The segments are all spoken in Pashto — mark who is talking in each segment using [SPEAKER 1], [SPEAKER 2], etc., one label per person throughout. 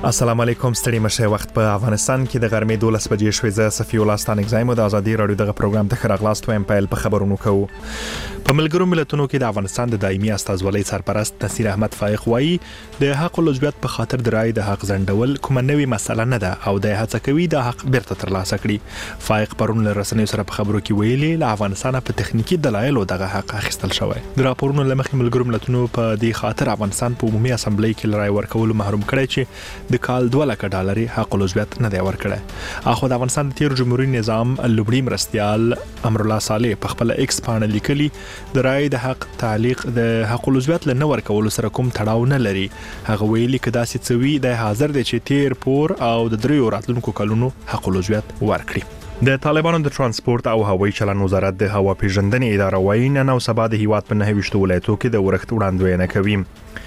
[SPEAKER 1] السلام علیکم ستړي مشه وخت په افغانستان کې د غرمې 12 بجې شوې زه صفی الله ستانک زایم د ازادي رادیو دغه پروګرام ته خراغلاست وایم په خبرونو کوو په ملګرو ملتونو کې د افغانستان د دایمي استازولۍ سرپرست نصیر احمد فائق وایي د حق او لجبیت په خاطر د رای د حق ځنډول کومه نوې مسله نه ده او د هڅه کوي د حق بیرته ترلاسه کړي فائق پرون له رسنیو سره په خبرو کې ویلي له افغانستان په تخنیکی دلایل دغه حق اخیستل شوی د راپورونو لمخې ملګرو ملتونو په دې خاطر افغانستان په عمومي اسمبلی کې رای ورکول محروم کړی چې د کال 2 لک ډالر حق او لجبیت نه دی ورکړی اخو د افغانستان د تیر جمهوریت نظام لوبړي مرستيال امر الله صالح په خپل ایکس باندې لیکلي د رای د حق تعلیق د حق او لجبیت له نور کول سره کوم تړاو نه لري هغه ویلي کدا سڅوي د حاضر د چتیر پور او د دریو راتلونکو کلونو حق او لجبیت ورکړي د طالبانو د ترانسپورت او هوایي چلن وزارت د هوا پیژندنې اداره وایي نن او سبا د هیواد په 9 ولایتونو کې د ورښت وړاندوینه کوي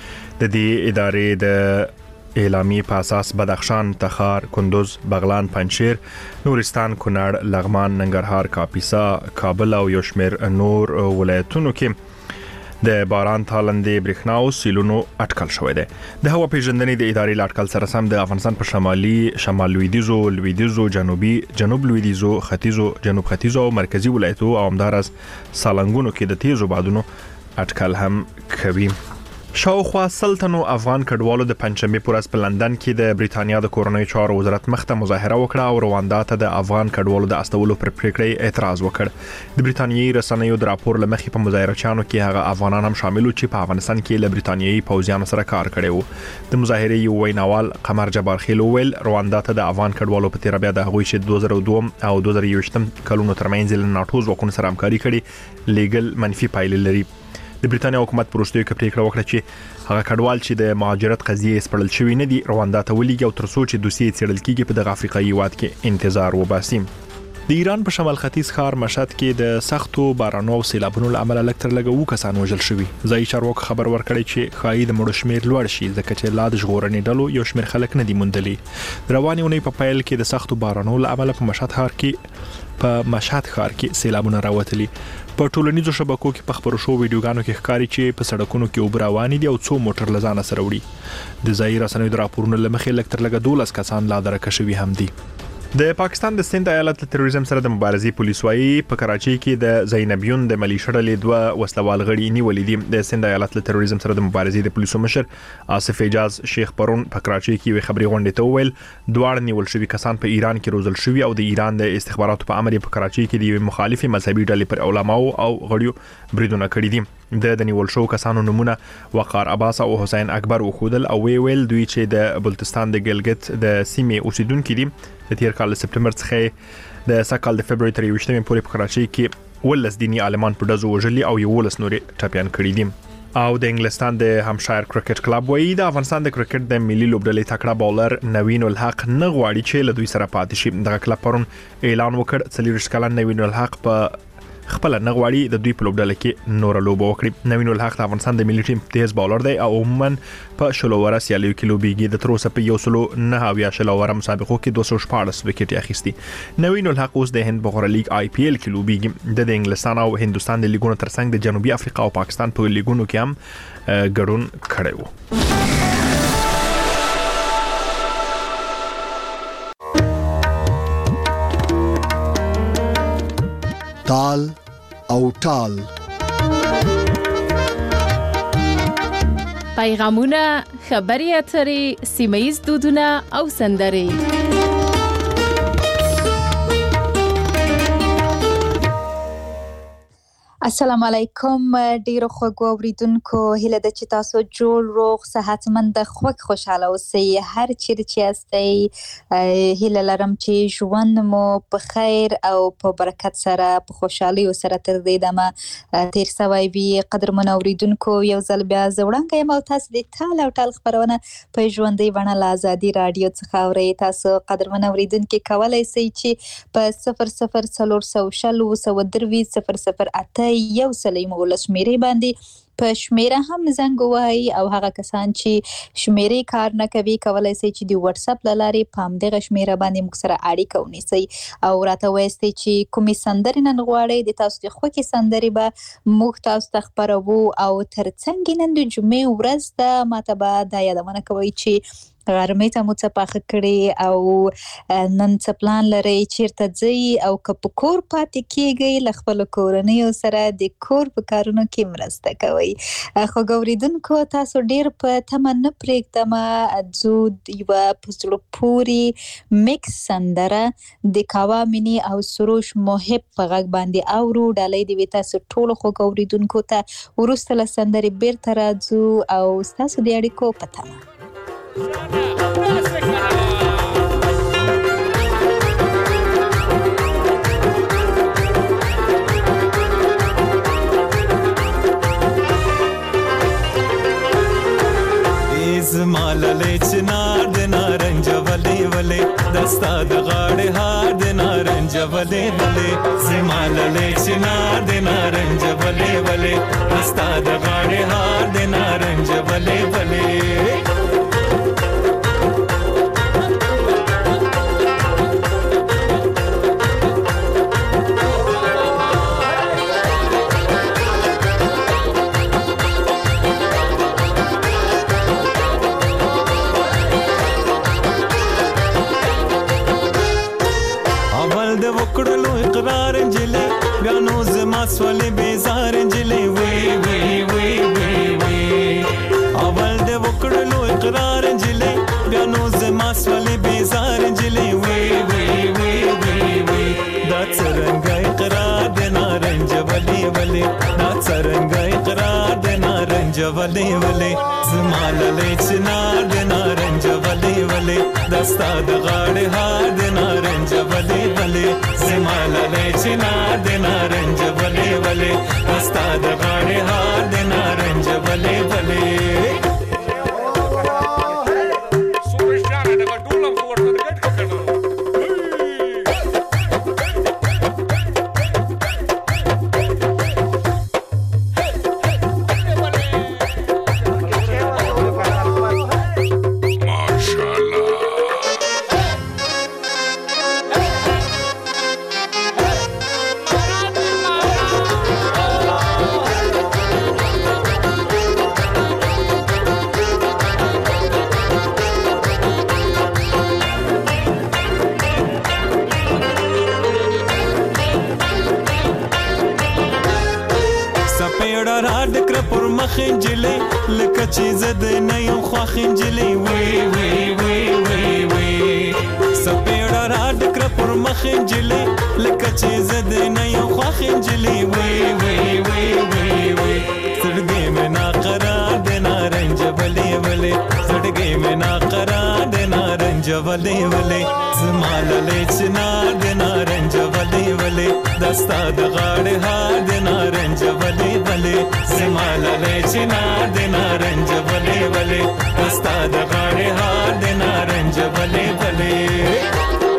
[SPEAKER 1] د دې ادارې د اعلامی په اساس بدخشان، تخار، کندوز، بغلان، پنجشیر، نورستان، کونړ، لغمان، ننګرهار، کاپیسا، کابل او یو شمېر نور ولایتونو کې د باران تالندې برېښنا او سیلونو اټکل شوی دی د هوا پیژندنې د ادارې لاټکل سره سم د افغانستان په شمال لویدیځو جنوب لویدیځو ختیځو جنوب ختیځو او مرکزی ولایتونو او همدارس سالنګونو کې د تیزو بادونو اټکل هم کوي شاوخوا سلطنو افغان کډوالو د پنځمې پورس په لندن کې د بریتانیا د کورنۍ چارو وزارت مخته مظاهره وکړه او رواندا ته د افغان کډوالو د استولو پر پریکړې اعتراض وکړ د بریتانیایي رسنیو د راپور لمخې په مظاهرچیانو کې هغه افغانان هم شامل چې په افغانستان کې له بریتانیایي پوځیانو سره کار کړی وو د مظاهره یو ویناوال قمر جبار خیل ویل رواندا ته د افغان کډوالو په تیر بیا د هغوی چې 2002 او 2020 کلونو ترمنځ له ناتو ځواکونو سره همکاري کړې لیګل منفي پایلې لري د بریتانیا حکومت پروستوي کې پریکړه وکړه چې هغه کډوال چې د مهاجرت قضیه سپړل شوی نه دي رواندا ته ولېږي او ترڅو چې دوسیې څېړل کیږي په دغه افریقایي هیواد کې انتظار وباسي د ایران په شمال ختیځ ښار مشهد کې د سختو بارانو او سیلابونو لامل لکتر لګو کسان وژل شوي ځای چارواکو خبر ورکړی چې خایي د مړو شمیر لوړ شي ځکه چې لا د ژغورنې ډلو یو شمیر خلک نه دي موندلي رواني ونې په پیل کې د سختو بارانو لامل په مشهد ښار کې سیلابونه راوتلي په ټولنیزو شبکو کې په خبرو شو ویډیوګانو کې ښکاري چې په سړکونو کې اوبه روانې دي او څو موټر لزانه سره وړي د ځای رسنیو د راپورونو لمخې لکتر لګ 12 کسان لا درکه شوي هم دي د پاکستان د سند ایالت له تروریزم سره د مبارزې پولیس وايي په کراچۍ کې د زینبیون د ملیشیا ډلې دوه وسلوال غړي نیولې دي د سند ایالت له تروریزم سره د مبارزې د پولیسو مشر آصف اعجاز شیخ پرون په کراچۍ کې وی خبري غونډه ته ویل دوه نیول شوی کسان په ایران کې روزل شوی او د ایران د استخباراتو په امر په کراچۍ کې د مخالفي مذهبي ډلې پر علماو او غړیو بریدونه کړی دي د نیول شو کسانو نمونه وقار عباس او حسین اکبر وخودل او ویل دوی چې د بلوچستان د ګلګت د سیمې اوسیدونکو دي د تیر کال سپټمبر څخه د سکهال د فبراير 23 پورې په کراچۍ کې ولس دینی عالمان په دزو وژلي او یو ولس نوري ټاپیان کړی دي او د انګلستان د همشایر کرکټ کلب وایي د افغانستان د کرکټ د ملي لوبډلې تکړه بولر نوین الحق نه غواړي چې له دوی سره پاتې شي دغه کلب پرون اعلان وکړ چې 40 کلن نوین الحق په خپل نه غواړي د دوی په لوبډله کې نور لوب وکړي نوین الحق د افغانستان د ملي ټیم تیز بولر دی او عموما په شلووره سیالیو کې لوبيږي د تروسه په 109 شلووره مسابقو کې 214 وکټ اخیستي نوین الحق اوس د هند بغیر لیگ آی پی ایل کې لوبيږي د انګلستان او هندستان د لیګونو ترڅنګ د جنوبي افریقا او پاکستان په لیګونو کې هم ګډون کړی وو
[SPEAKER 2] تال او ټال
[SPEAKER 3] پیغامونه خبري اترې سیمایي دودونه او سندري
[SPEAKER 4] السلام علیکم ډیرو خوږو اوریدونکو هیله ده چې تاسو جوړ روغ صحتمند خوشاله اوسئ هر چیرې چې یاستئ هیله لرم چې ژوند مو په خیر او په برکت سره په خوشحالي سره تر دې دمه تیر سوی وي قدرمن اوریدونکو یو ځل بیا زوړنګ یم او تاسو د ټال او ټال خبرونه په ژوندۍ بڼه له ازادي رادیو څخه اورئ تاسو قدرمن اوریدونکو کولای شئ چې په 00 یو سلې مولس شمیرې باندې په شمیره هم زنګ وهي او هغه کسان چې شمیرې کار نه کوي کولای شي چې د واتس اپ لارې په همدغه شمیره باندې موږ سره اړیکه ونیسي او راته وایي چې کومې سندرې نن غواړئ د تاسو د خوښې سندرې به موږ تاسو ته خپروو او ترڅنګ نن د جمعې ورځ ده ماته به دا یادونه کوي چې غرمې ته مو څه پاخه کړي او نن څه پلان لرئ چیرته ځئ او که په کور پاتې کیږئ له خپلو کورنیو سره د کور په کارونو کې مرسته کوئ. خو اوریدونکو تاسو ډیر په تمه نه پرېږدم ځو یوه په زړه پورې میکس سندره د کاوا مینی او سروش محب په غږ باندې اورو. ډالۍ دې وي تاسو ټولو خوږو اوریدونکو ته. وروسته له سندرې بیرته راځو او ستاسو د اړیکو په تمه.
[SPEAKER 5] زمالله چنار د نارنج ولې ولې دستا د غاړې هار د نارنج ولې ولې زمالله چنار د نارنج ولې ولې دستا د غاړې هار د نارنج ولې ولې وکړلو اقرار انجلې بیا نو زما سولې بیزار انجلې وی وی وی وی وی اول د وکړلو اقرار انجلې بیا نو زما سولې بیزار انجلې وی وی وی وی وی دا څرنګه اقرار د نارنج ولې ولې دا څرنګه اقرار د نارنج ولې ولې زما للې چنار د نارنج ولې ولې دستا د غاړې هار د نارنج ولې ولې زمالله چنار د نارنج ولې ولې دستا د غاړې هار د نارنج ولې ولې خنجلې لکه چې زده نه یو خوا خنجلې وی وی وی وی وی سپېړه را ډکره پر مخ خنجلې لکه چې زده نه یو خوا خنجلې وی وی وی وی وی سړګې مې ناقرار د نارنج ولې ولې سړګې مې ناقرار د نارنج ولې ولې زما للې چنار د نارنج ولې ولې دستا د غاړې هار د نارنج ولې ولې زما للې چنار د نارنج ولې ولې دستا د غاړې هار د نارنج ولې ولې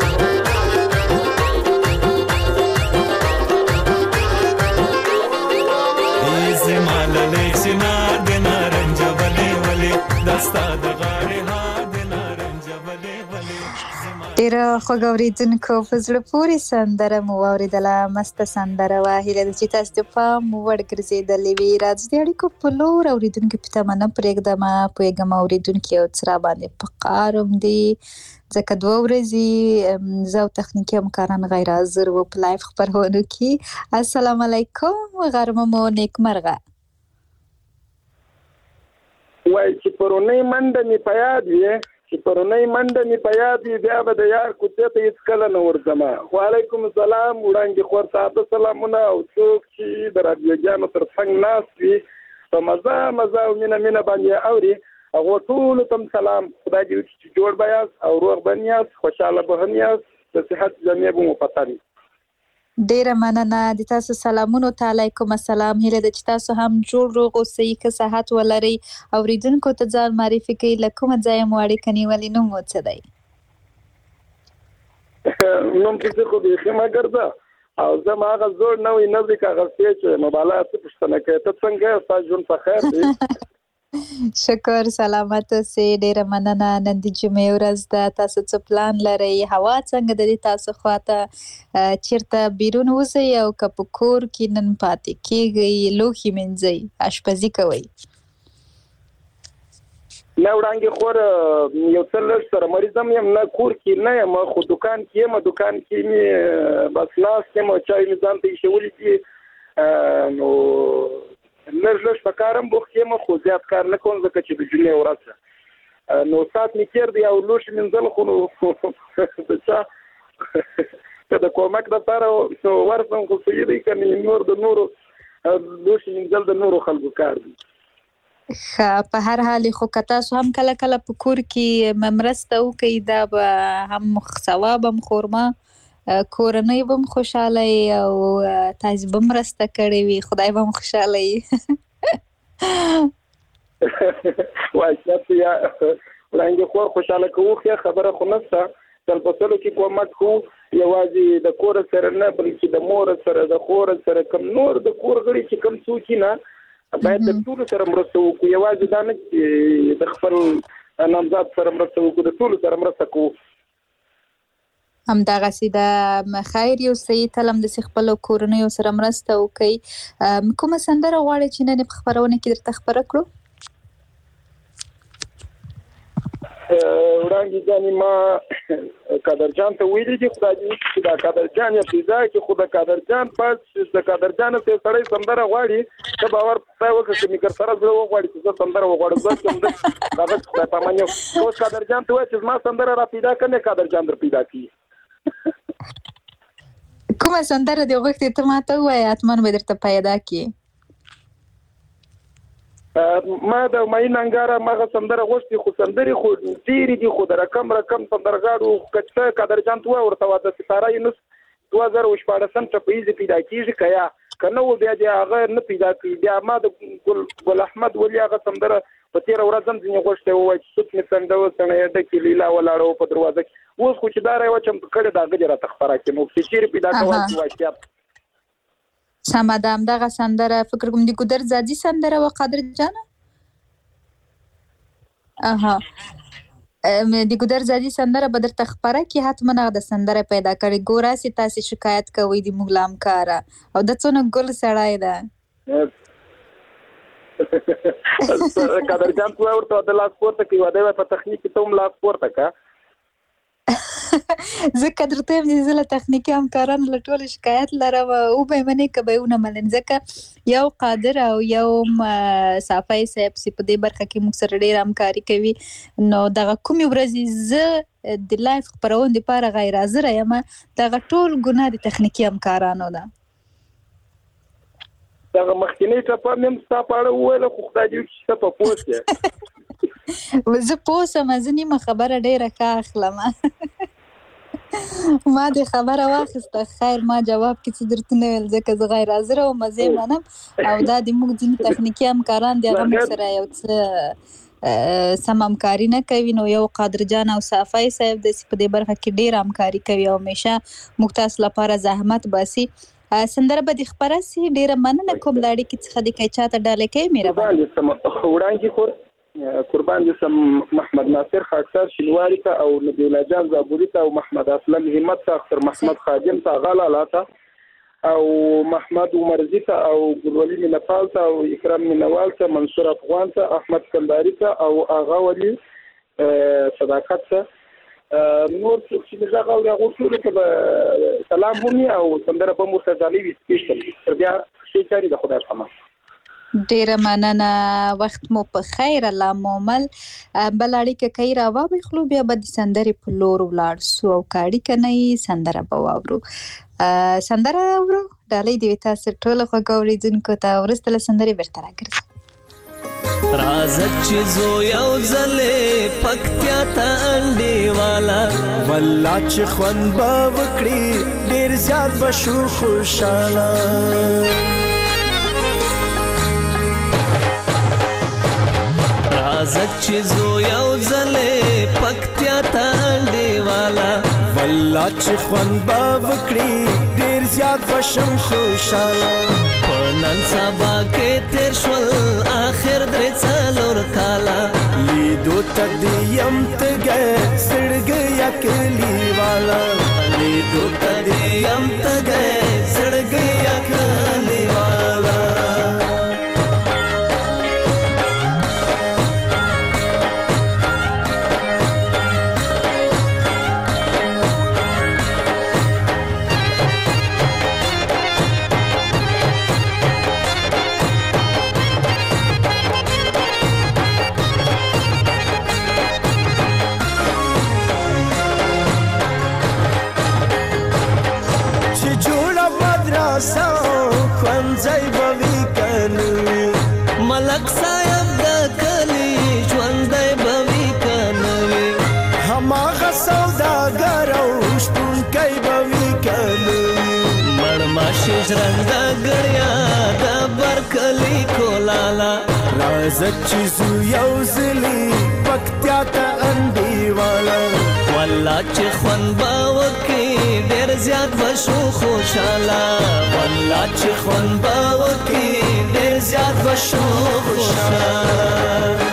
[SPEAKER 5] زما للې چنار د نارنج ولې ولې دستا د غاړې هار د نارنج ولې ولې
[SPEAKER 4] ډېر خوږ اورېدونکو په زړه پورې سندره مو واورېدله. مسته سندره وه. هیله ده چې تاسو د پام وړ ګرځېدلې وي. راځو د اړیکو په لور اورېدونکي په تمه نه پرېږدم. پوهېږم اورېدونکي یو څه راباندې په قهر هم دي ځکه 2 ورځې زه او تخنیکي همکاران غیر حاضر وو په لایف خپرونو کې. السلام علیکم، غرمه مو نیکمرغه.
[SPEAKER 6] وای چې پرونی منډه مې په یاد وي چې پرونی منډه مې په یاد وي بیا به د یار کوڅې ته هېڅ کله نه ورځم. وعلیکم السلام، وړاندې خور صاحب سلامونه او څوک چې د راډیوګانو تر څنګ ناست وي په مزه او مینه باندې اوري هغو ټولو ته سلام. خدای دې وکړي چې جوړ به یاست او روغ به یاست، خوشحاله به هم یاست، د صحت جامې به مو پته وي.
[SPEAKER 4] ډیره مننه د تاسو سلامونو ته. علیکم السلام. هیله ده چې تاسو هم جوړ روغ اوسئ، ښه صحت ولرئ. اوریدونکو ته ځان معرفي کړئ، له کومه ځایه مو اړیکه نیولې، نوم مو څه دی؟
[SPEAKER 6] نوم پسې خو بیخي مه ګرځه او زه ما هغه زوړ نوی نبریک هغه سپی چې مباله څه پوښتنه کوې، ته څنګه یې؟ ستا ژوند په خیر دی؟
[SPEAKER 4] شکر، سلامت اوسئ. ډیره مننه. نن د جمعې ورځ ده، تاسو څه پلان لرئ؟ هوا څنګه ده د تاسو خواته؟ چیرته بیرون وځئ او که په کور کې نن پاتې کیږئ، لوښي مینځئ، اشپزي کوئ؟
[SPEAKER 6] نه وړاندې خور یو څه لږ سره مریضم یم نه کور کې نه یم خو دکان کې یم دکان کې مې بس ناست یم چای مې ځان ته ایښولی دي نو لږ په کارم بوخت یم خو زیات کار نه کوم ځکه چې د جمعې ورځ ده نو ساعت مې تېر دی او لوښي مینځل خو نو د چا که د کومک دپاره ورسم خو صحیح دی که نور د نورو لوښي مینځل د نورو خلکو کار دی
[SPEAKER 4] په هر حال خو که تاسو هم کله کله په کور کې مرسته وکړئ دا به هم ثواب هم خورما کورنۍ به هم خوشحاله او تاسو به مرسته کړې وي خدای به هم خوشحاله وي
[SPEAKER 6] وای چې یا وړاندې خور خوشحاله کوو خبره خو نشته تل په ټولو کې کومک کوو یوازې د کور سره نه بلکې د مور سره د خور سره کم نور د کور غړي چې کم څوک نه باید د ټولو سره مرسته وکړو یوازې دا نه چې د خپل نامزاد سره مرسته وکړو د ټولو سره مرسته کوو
[SPEAKER 4] همدغسې د خیر یو صحیح تلم د خپلو کورنیو سره مرسته وکړئ کومه سندره غواړئ چې نن په خپرونه کې درته خپره کړو
[SPEAKER 6] وړاندې ځانې ما قادرجان ته ویلي دي خدای دې چې دا قادرجان یې پیدا کړي خو د قادرجان پس د قادرجان ته سړی سندره غواړي ته باور پای وکړه چې مې سره زړه وغواړي چې زه سندره وغواړم زه کوم د هغه څه پامانیو اوس قادرجان ته وایي چې ما سندره را پیدا کړي قادرجان در پیدا کړي
[SPEAKER 4] کومه سندره دی وغوښتې ته ماته ووایې حتما به درته پیدا کړي
[SPEAKER 6] ما د ماین انګاره ماغه سندره غوښتي خو سندري خو ډېری دي خو د رقم سندرغاړو کته قادرجان تو ورته واده ستاره یونس 2014 ته پیږي پیدا کیږي کیا کنه و بیا د هغه نه پیدا کی بیا ما د ګل احمد ولی هغه سندره په 13 ورځم ځنه غوښته وای چې څوک نه څنګه وسنه د کلیلا ولاړو په دروازه اوس خو چې دا راو چې کړه دا غجره تخفره کې نو چې پیدا کوي واقعیا
[SPEAKER 4] سمه ده همدغه سندره فکر کوم د ګودر زادي سندره و قادر جانه د ګودر زادي سندره به درته خپره کې حتما هغه د سندره پیدا کړي ګوره سي تاسو شکایت کوئ د مغلام کاره او د څونه ګل سړای ده
[SPEAKER 6] قادر جان تو ورته د لاس پورته کې واده په تخنیک ته هم لاس پورته کا
[SPEAKER 4] زکه درته هم زله تخنیکی همکاران له ټول شکایت لرم او به منی کبهونه ملن زکه یو قادر او یو صافای صاحب چې په دې برخه کې موږ سره ډېر همکاري کوي نو دغه کومې ورځې زه د لایف خپرونې لپاره غیر حاضر یم دغه ټول ګناه د تخنیکی همکارانو ده
[SPEAKER 6] دغه مخکینی ټاپه مې ستا په اړه وویله خو خدای دې وکړي چې ته په پوه شې
[SPEAKER 4] زه پوه شم زه نیمه خبره ډېره ښه اخلم ما د خبره واخیسته خیر ما جواب کې څه درته نه ویل ځکه زه غیر حاضر او مزې منم او دا د موږ ځینې تخنیکي همکاران دي هغه موږ سره یو څه سم همکاري نه کوي نو یو قادر جان او صافای صاحب داسې په دې برخه کې ډېر همکاري کوي او همیشه موږ تاسو لپاره زحمت باسي سندره به دې خپره سي ډېره مننه کوم له اړیکې څخه د که چاته ډالۍ کوي مهرباني
[SPEAKER 6] قربان دې سم محمد ناصر خاکسار شینواری ته او نبی الله جان زابوري ته او محمد اسلم همت ته اختر محمد خادم ته غلا لاته او محمد عمرزي ته او ګلولي منفال ته او اکرام منوال ته منصور افغان ته احمد کنداري ته او اغا ولی صداقت ته نور چې دغه غوړو ټول ته سلام ونی او سندره په مرتضی وی سپیشل تر بیا شي چاري د خدای سره
[SPEAKER 4] ډیره مننه وخت مو په خیر الله مومل بل اړیکه کوي راوابې خلو بیا به د سندرې په لور ولاړ سو او کاړي کنه سندره به واورو سندره اورو ډالۍ دی تاسو ټول خو ګورېدونکو ته ورسته سندرې برته راګرځي
[SPEAKER 5] رازت چې زو یو ځلې پکتیا ته انډې والا والله چې خوند به وکړي ډېر زیات به شو خوشاله رازت چې زو یو ځلې پکتیا ته انډې والا والله چې خوند به وکړي ډېر زیات به شم خوشاله په نن سبا کې تېر شول آخر درې څلور کاله لیدو ته دې یم تږی زړګی کلي والا لیدو ته دې یم تږی زړګی کلي والا ښوونځی به وي که نه وي ملک صاحب د کلي ژوندی به وي که نه وي هماغه سوداګر او شپونکی به وي که نه وي مړماشي ژرنده ګړیا د برکلي کولاله راځه چې زو یو ځلي پکتیا ته انډیواله والله چې خوند به وکړي ډېر زیات به شو خوشحاله والله چې خوند به وکړي ډېر زیات به شو خوشحاله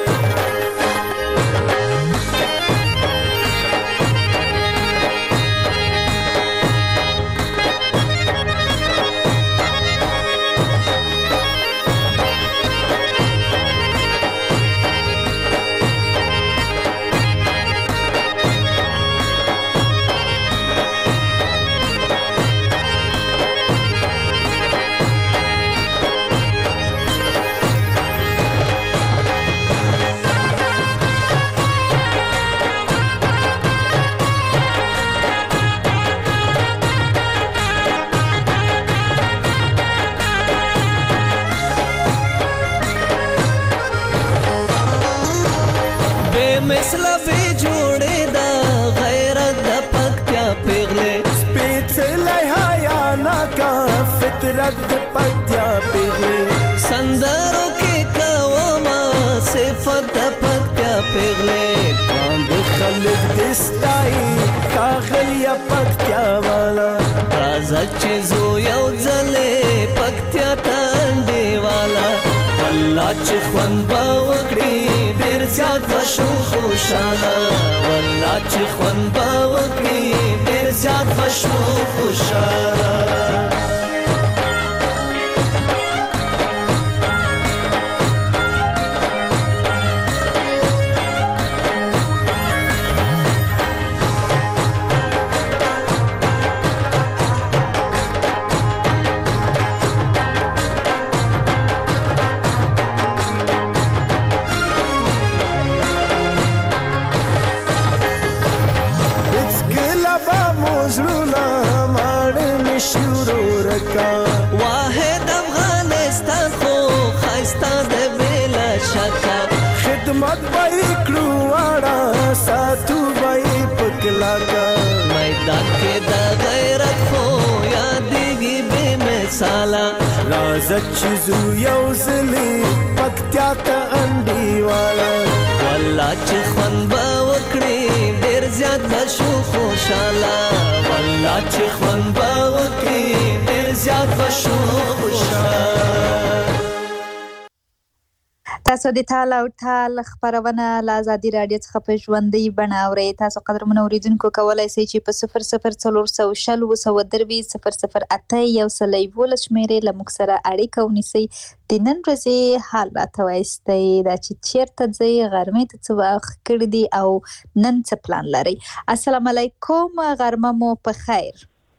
[SPEAKER 5] مثله بې جوړې ده غیرت د پکتیا پیغلې سپېڅلی حیا ناکه فطرت د پکتیا پیغلې سندرو کې کومه صفت د پکتیا پیغلې باندې خلک دې ستایي ښاغلیه پکتیا والا راځه چې زو یو ځلې پکتیا ته انډیواله والله چې خوند به وکړي ډېر زیات به شو خوشحاله والله چې خوند به وکړي ډېر زیات به شو خوشحاله واحد افغانستان خو ښایسته دی بېله شکه خدمت به یې کړو واړه ساتو به یې په کلاکه میدان کې د غیرت خو یادېږي بې مثاله راځه چې زو یو ځلې پکتیا ته انډیواله والله چې خوند به وکړي ډېر زیات به شو خوشحاله والله چې خوند به وکړي ډېر زیات به شو خوشحاله
[SPEAKER 4] تاسو د تال او ټال خبرونه له ازادي راډیو څخه په ژوندۍ بڼه اورئ. تاسو قدرمنو اوریدونکو کولی شئ چې په 00402003 شمیرې له موږ سره اړیکه ونیسئ. د نن ورځې حال راته وایستئ دا چې چیرته ځئ، غرمې ته څه وخت کړي دي او نن څه پلان لرئ. السلام علیکم، غرمه مو په خیر.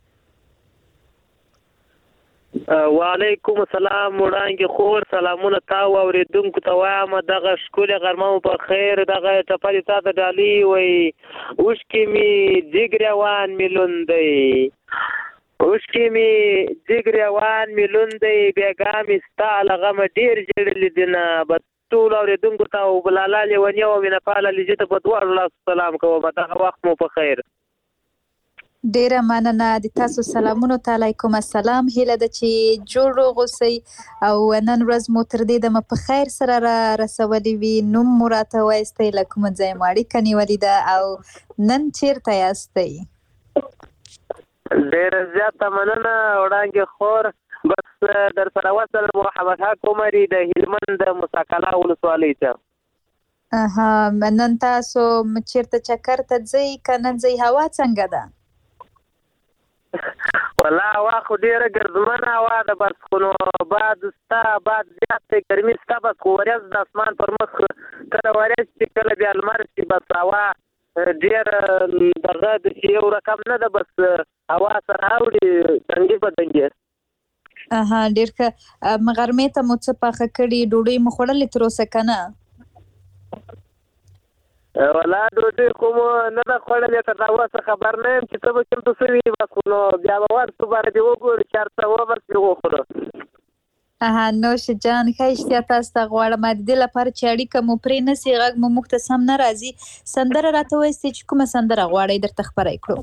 [SPEAKER 7] وعلیکم السلام وړانګې خور، سلامونه تا واورېدونکو ته وایم دغه ښکلې غرمه مو په خیر. دغه ټپه دې تا ته ډالۍ وایي اوښکې مې ځیګریوان مې لوند دی، اوښکې مې ځیګریوان مې لوند دی، بېګا مې ستا له غمه ډېر ژړلي دینه. به ټولو اورېدونکو ته او بلاله لیوني او مینه پاله لجې ته په دواړو لاسو سلام کوم. دغه وخت مو په خیر.
[SPEAKER 4] ډیره مننه د تاسو سلامونو ته. علیکم السلام. هیله ده چې جوړ روغ اوسئ او نن ورځ مو تر دې دمه په خیر سره را رسولې وي. نوم مو راته وایستئ، له کومه ځایه مو اړیکه نیولې ده او نن چیرته یاستئ؟
[SPEAKER 7] ډیره زیاته مننه وړانګې خور. بس در سره وصل محمد حق عمري د هلمند د مساکلا ولسوالۍ ته.
[SPEAKER 4] نن تاسو چیرته چکر ته ځئ که نه ځئ؟ هوا څنګه ده؟
[SPEAKER 7] والله هوا خو ډېره ګردمنه هوا ده، بس خو نو باد شته، باد زیات دی، ګرمي شته، بس خو ورځ د اسمان پر مخ کله ورځ شي کله بیا لمر شي، بس هوا ډېره دغه چې یو رقم نه ده، بس هوا سره اوړي دنګې په دنګې.
[SPEAKER 4] ډېر ښه. غرمې ته مو څه پاخه کړي؟ ډوډۍ مو خوړلې تر اوسه که نه؟
[SPEAKER 7] والله ډوډۍ خو مو نه ده خوړلې، تر اوسه خبر نه یم چې څه به چمتو شوي، بس خو نو بیا به ورسو باره دې وګورو چې هر څه وبس دې وخورو.
[SPEAKER 4] نوش جان ښایسته تاسو ته غواړم د دې لپاره چې اړیکه مو پرې نسی غږ مو موږ ته سم نه راځي سندره راته وایستې چې کومه سندره غواړئ درته خپره کړو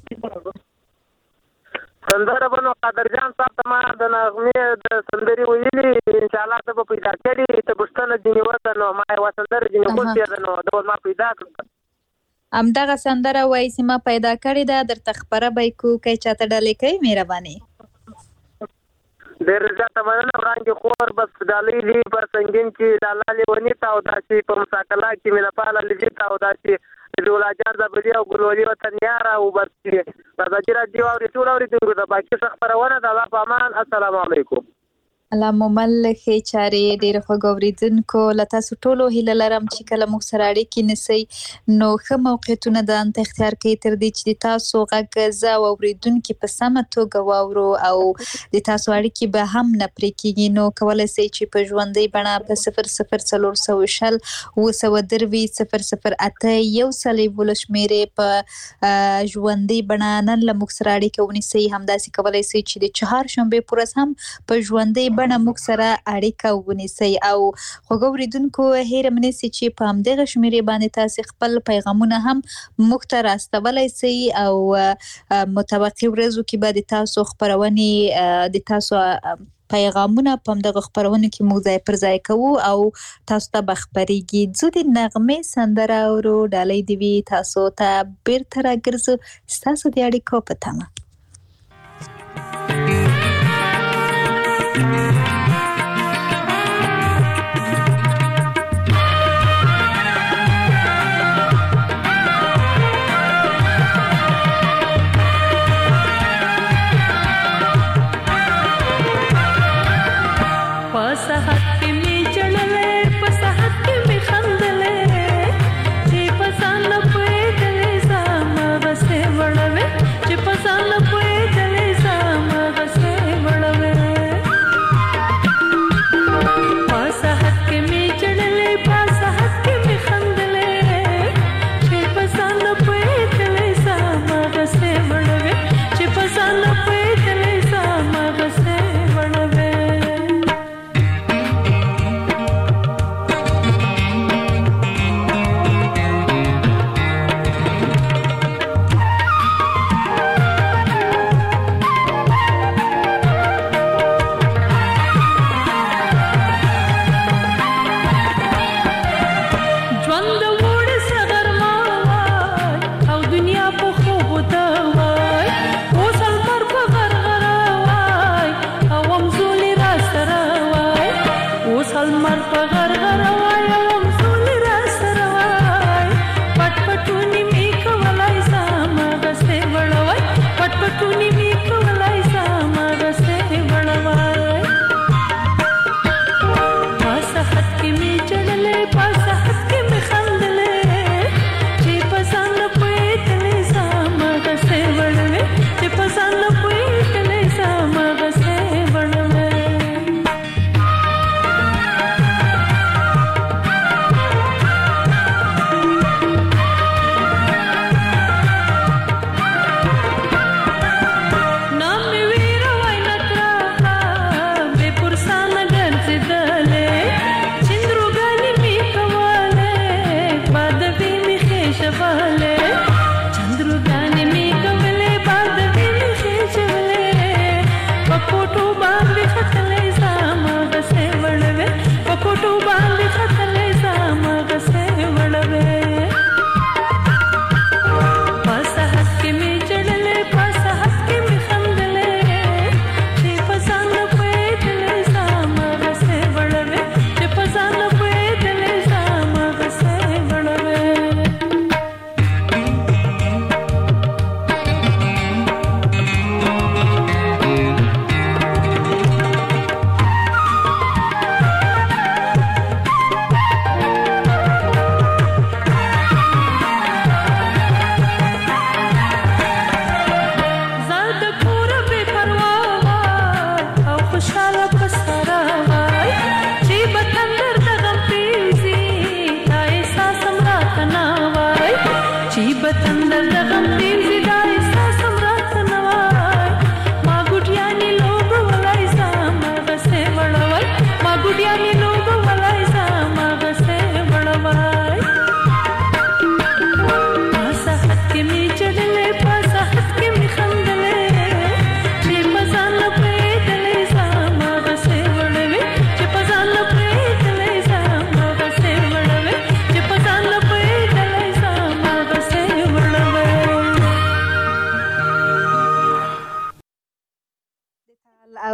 [SPEAKER 7] سندره بنو قادر جان صاحب ته ما د نغمې د سندرې ویلي ان شاء الله ته به پیدا کړي ته پښتنه ځینې وته نو ما یوه سندره ځینې خوښې ده نو دا ما پیدا کړه
[SPEAKER 4] همدغه سندره وایي چې ما پیدا کړې ده درته خپره به یې کړو که یې چاته ډالۍ کوي مهرباني
[SPEAKER 7] ډېر زیاته مننه وړاندې خور بس ډالۍ دي په سنګین کې لالا لیوني ته او داسې په مساکلا کې مینه پاله لجي ته او داسې دولا جان زبدي او ګلولي وطن یاره او بس ازادي راډیو اوري ټول اورېدونکو ته باقي څه خپرونه د الله په امان السلام علیکم
[SPEAKER 4] الله مو مل ښې چارې ډېره خوږ اورېدونکو له تاسو ټولو هیله لرم چې کله موږ سره اړیکې نیسئ نو ښه موقعیتونه ځان ته اختیار کړئ تر دې چې د تاسو غږ زه او اورېدونکي په سمه توګه واورو او د تاسو اړیکې به هم نه پرې کېږي نو کولی شئ چې په ژوندۍ بڼه په 004020 908 شمېرې په ژوندۍ بڼه نن له موږ سره اړیکه ونیسئ همداسې کولی شئ چې د چهارشنبې په ورځ هم په ژوندۍ بڼه موږ سره اړیکه ونیسئ او خوږ اورېدونکو هیره مه نیسئ چې په همدغه شمېرې باندې تاسې خپل پیغامونه هم موږ ته راستولی شئ او متوقع ورځو کې به د تاسو خپرونې د تاسو پیغامونه په همدغه خپرونو کې موږ ځای پر ځای کوو او تاسو ته به خپرېږي ځو د نغمې سندره اورو ډالۍ دې وي تاسو ته بیرته راګرځو ستاسو د اړیکو په تمه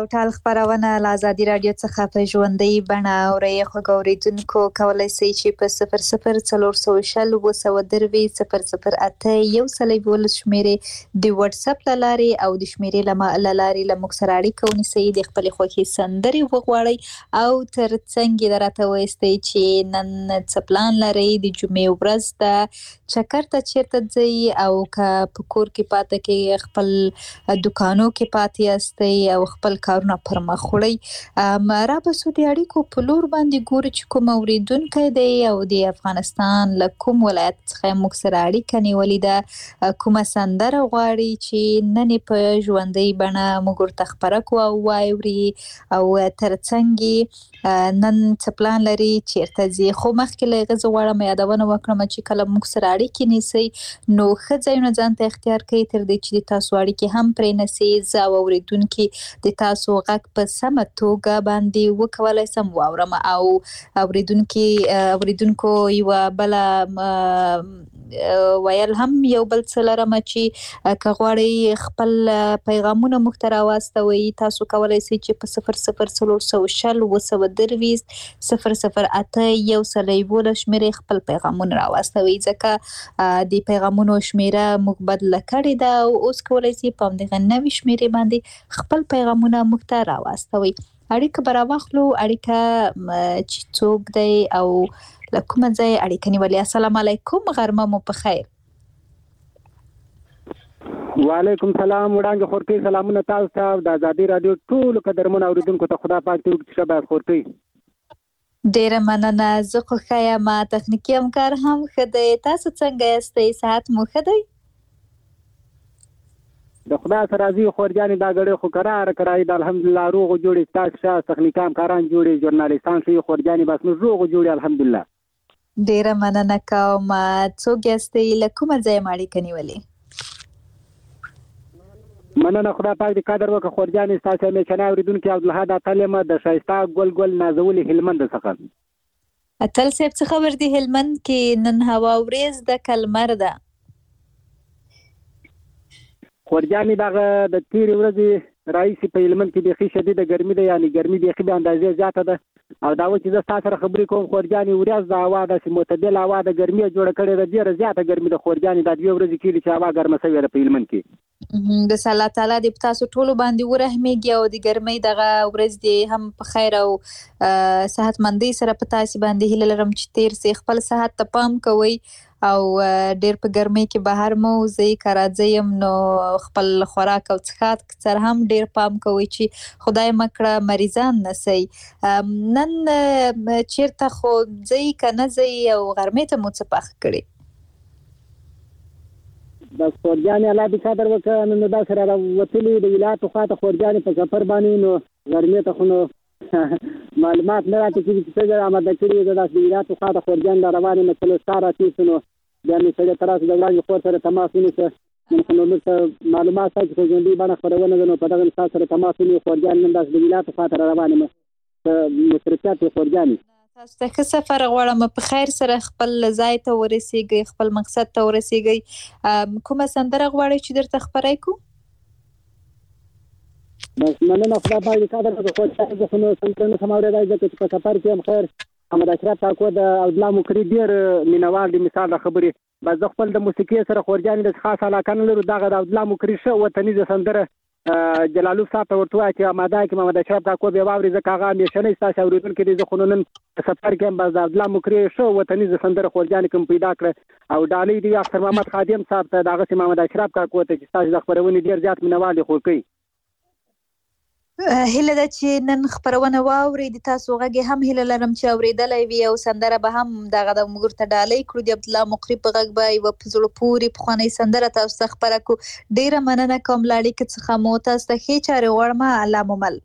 [SPEAKER 4] ټال خبرونه له ازادي رادیو څخه په ژوندۍ بڼه اورئ. خو اوریدونکو کولای شي چې په 00403008 شمیرې د واتس اپ لاري او د شمیرې لاري له موږ سره اړیکه ونیسئ، د خپل خوښي سندري وغواړئ او ترڅنګ درته وایستئ چې نن څه پلان لرئ، د جمعې ورځ ده، چکر ته چیرته ځئ او که په کور کې پاتې کې خپل دکانو کې پاتې یاستئ او خپل کارونه پر مخ وړئ. را به سو د اړیکو په لور باندې ګورو چې کوم اوریدونکی دی او د افغانستان له کوم ولایت څخه موږ سره اړیکه نیولې ده، کومه سندره غواړي چې نن په ژوندۍ بڼه موږ ورته خبره کوو او واوري او ترڅنګ نن څه پلان لري، چیرته ځي. خو مخکې له هغه زه غواړم یادونه وکړم چې کله موږ سره اړیکې نیسئ نو ښه ځایونه ځان ته اختیار کړئ تر دې چې د تاسو اړیکې هم پرې نسي. زه او اوریدونکي د تاسو غږ په سمه توګه باندې وکولای سم واورم او اوریدونکو یو بل ویل هم یو بل څه لرم چې که غواړئ خپل پیغامونه موږ ته راواستوئ، تاسو کولای شئ چې په 00402008 شمیرې خپل پیغامونه راواستوئ، ځکه د پیغامونو شمیره موږ بدله کړې ده او اوس کولای شئ په همدغه نوې شمیرې باندې خپل پیغامونه موږ ته راواستوئ. اړیکه به راواخلو. اړیکه چې څوک دی او له کومه ځایه اړیکه نیولې؟ السلام علیکم، غرمه مو په خیر.
[SPEAKER 8] وعلیکم سلام وړاندې خورکې سلامونه تاسو ته د ازادي رادیو ټولو قدرمنو اوریدونکو ته خدا پاک دې وکړي چې باید خورکې.
[SPEAKER 4] ډیره مننه، زه خوښه یم، تخنیکي همکار هم ښه دی. تاسو څنګه یاستئ؟ صحت مو ښه دی؟
[SPEAKER 8] د خدا سره راضي خورجانې دا غړې خو قرار کړای د الحمدلله روغ جوړې تاسو شه تخنیکي همکاران جوړې ژورنالیستان شي خورجانې بس موږ روغ جوړې الحمدلله.
[SPEAKER 4] ډیره مننه کوم. څوک یاستئ؟ له کومه ځایه اړیکه نیولې؟
[SPEAKER 8] مننه، خدا پاک دې قدر وکړه خورجانې. تاسو مې چنه اوریدونکو عبدالحد اتلم د شایسته ګل نازولې هلمند څخه.
[SPEAKER 4] اتل صاحب څه خبر دی هلمند کې؟ نن هوا وریځ د کلمر ده.
[SPEAKER 8] خورجانې دغه د تیرې ورځې رئیس په هلمند کې بیخي شدیده ګرمي ده، یعنی ګرمي بیخي به اندازې زیاته ده او دا و چې زه تاسو سره خبرې کوم خورجانې ورځ د هوا داسې معتدل هوا د ګرمي جوړه کړې ده، ډېره زیاته ګرمي ده خورجانې. دا 2 ورځې کېږي چې هوا ګرمه شوې ده په هلمند کې.
[SPEAKER 4] بس الله تعالی دې تاسو ټولو باندې ورحمېږي او د ګرمۍ دغه ورځ دې هم په خیر او صحتمندۍ سره په تاسو باندې هیله لرم چې تیر سي. خپل صحت ته پام کوئ او ډېر په ګرمۍ کې بهر مو وځئ، که راځئ نو خپل خوراک او څښاک سره هم ډېر پام کوئ چې خدای مه کړه مریضان نسئ. نن چیرته خو ځئ که نه ځئ او غرمې ته مو څه پخ کړي؟
[SPEAKER 8] بس خورجانې الله دې قدر وکړه. نن داسې راوتلي د ولایاتو خواته خورجانې په سفر باندې، نو غرمې ته خو نو معلومات نه راته کېږي چې څه آماده کړي د داسې د ولایاتو خواته خورجانې را روانې نو څلور ستا راتېر نو بیا مې سړی تر اوسه د وړاندې خور سره تماس ونیسه. نن خو نو موږ ته معلومات شته چې په ژوندۍ بڼه خپرونه ده، نو په دغه ستا سره تماس ونیو خورجانې نن داسې د ولایاتو خواته را روانې یم په مصروفیت یې خورجانې.
[SPEAKER 4] تاسو ته ښه سفر غواړم، په خیر سره خپل ځای ته ورسیږئ، خپل مقصد ته ورسیږئ. کومه سندره غواړئ چې درته خبرې کوو؟
[SPEAKER 8] بس مننه، خدا پاک دې قدر وکړه خورجانې. زه خو نو سندره نشم اورېدای ځکه چې په سفر کې یم. خیر محمد اشرف کاکو د عبدالله مقري ډېر مینهوال دی، مثال د خبرې. بس زه خپل د موسیقۍ سره خورجانې د خاص علاقه نه لرو. دغه د عبدالله مقري ښه وطنیزه سندره جلالوف صاحب ته ورته وایه چې اماده کړي محمد اشرف کاکو بیا واوري، ځکه هغه همیشنی ستاسو اورېدونکی دی. زه خو نن په سفر کې یم. بس د عبدالله مقري ښه وطنیزه سندره خورجانې کوم پیدا کړه او ډالۍ دی اختر محمد خادم صاحب ته، دغسې محمد اشرف کاکو ته چې ستاسو د خپرونې ډېر زیات مینهوال دی خوښوي.
[SPEAKER 4] هیله ده چې نن خبرونه واورئ. د تاسو غږ هم هیله لرم چې اورېدلی وي او سندره به هم دغه د موږ ورته ډالۍ کړو. د عبدالله مقري په غږ به یوه په زړه پورې پخوانۍ سندره تاسو ته خپره کړو. ډېره مننه کوم له اړیکې څخه مو. تاسو ته ښې چارې غواړم. الله مو مل.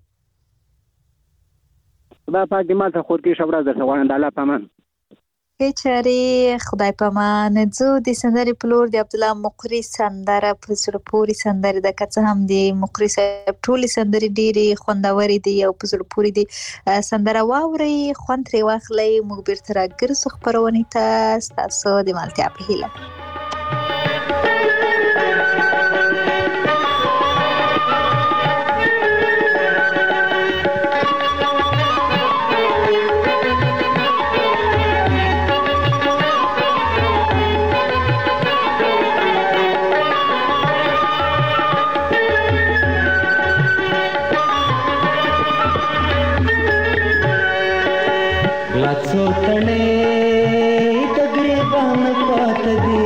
[SPEAKER 8] خدای پاک دې ماته خورکې ښه ورځ درته غواړم. د الله په امان.
[SPEAKER 4] ښې چارې، خدای په امان. ځو د سندرې په لور. د عبدالله مقري سندره په زړه پورې سندرې ده، که څه هم د مقري صاحب ټولې سندرې ډېرې خوندورې دي او په زړه پورې دي. سندره واورئ، خوند ترې واخلئ. موږ بیرته راګرځو خپرونې ته ستاسو د ملتیا په هیله.
[SPEAKER 9] لا څو تڼې د ګریبان پاته دي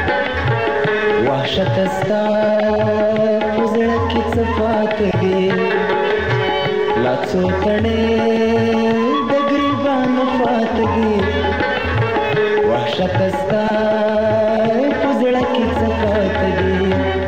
[SPEAKER 9] وحشت ستا په زړه کې څه پاته دي لا څو تڼې د ګریبان پاته دي وحشت ستا په زړه کې څه پاته دي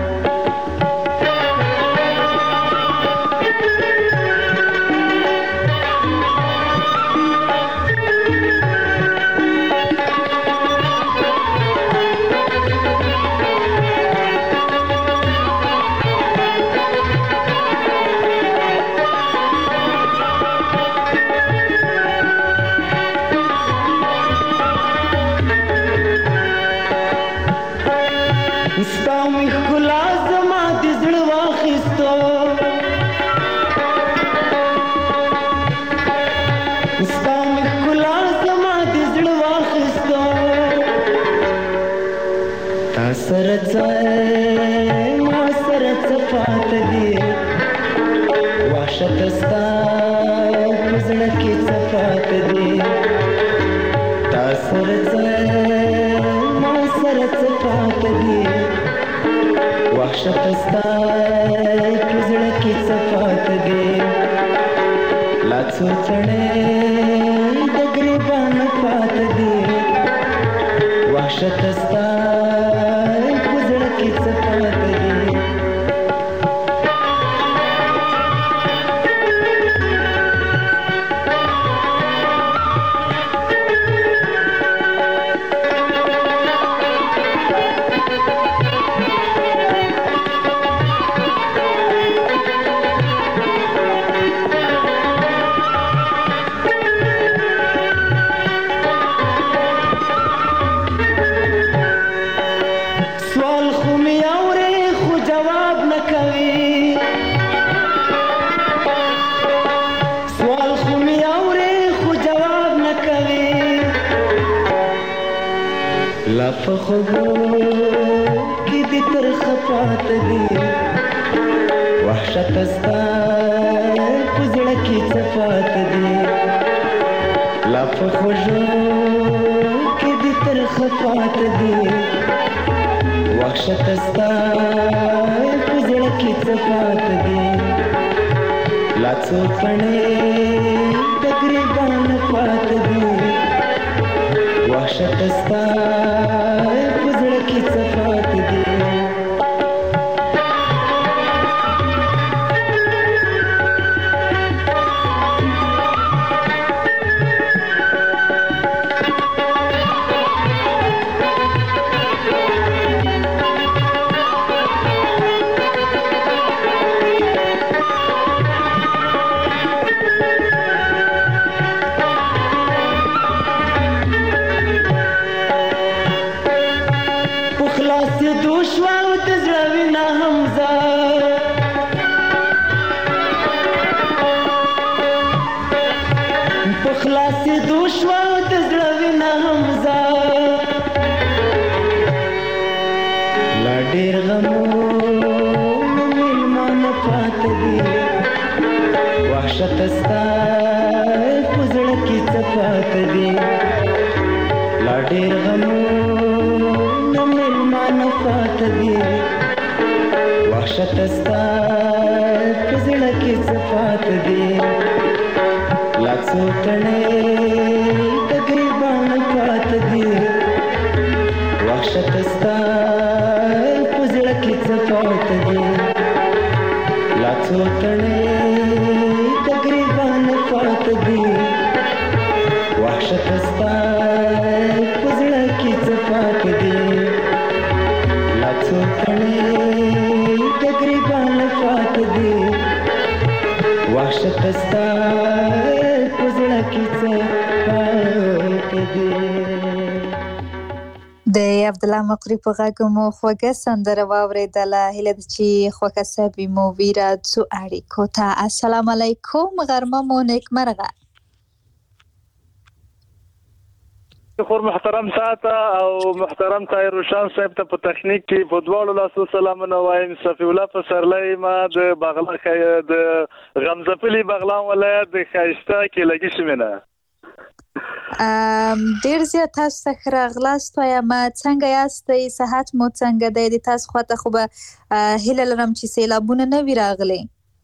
[SPEAKER 4] د عبدالله مقری په غږ مو خوږه سندره واورېدله. هیله ده چې خوښه سوي مو ویره څو اړیکو ته. السلام علیکم، غرمه مو نیکمرغه.
[SPEAKER 6] خور محترم ساته او محترم طاهر روشان صاحب ته په تخنیک کې په دواړو لاسو سلامونه وایم. صفی الله پسرلی ما د بغلا د غمزپلی بغلان ولایت د خایسته کې لګی شمنه
[SPEAKER 4] ډیر زیات تاسو ته راغلاست وایم څنګه یاستئ صحت مو څنګه دی د تاسو خواته خو به هیله لرم چې سیلابونه نه وي راغلي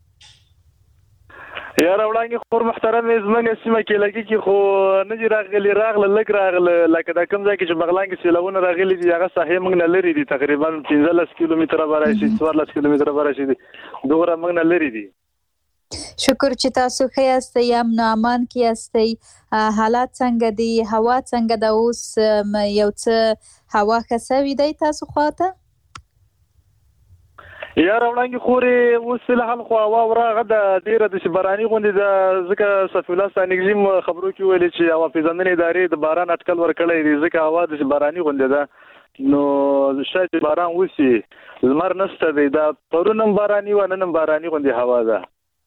[SPEAKER 6] یاره وړانګې خور محترمې زموږ سیمه کې لګي خو نه دي راغله لږ راغله لکه دا کوم ځای کې چې بغلان کې سیلابونه راغلي دي هغه ساحې موږ نه لري دي تقریبا 15 کیلومتره به راشي 14 کیلومتره به راشي دومره موږ نه لري دي
[SPEAKER 4] شکر چې تاسو ښه یاستئ امن امان کې یاستئ حالات څنګه دي هوا څنګه ده اوس یو څه هوا ښه سوي دی تاسو خواته
[SPEAKER 6] یاره وړانګې خورې اوس فلحال خو هوا وراغه ده ډېره داسې باراني غوندې ده ځکه صفي الله ستانکزي خبرو کې ویلې چې هوا پیژندنې ادارې د باران اټکل ورکړی دی ځکه هوا داسې باراني غوندې ده نو شاید چې باران وشي لمر نشته دی دا پرون هم باراني وه نن هم باراني غوندې هوا ده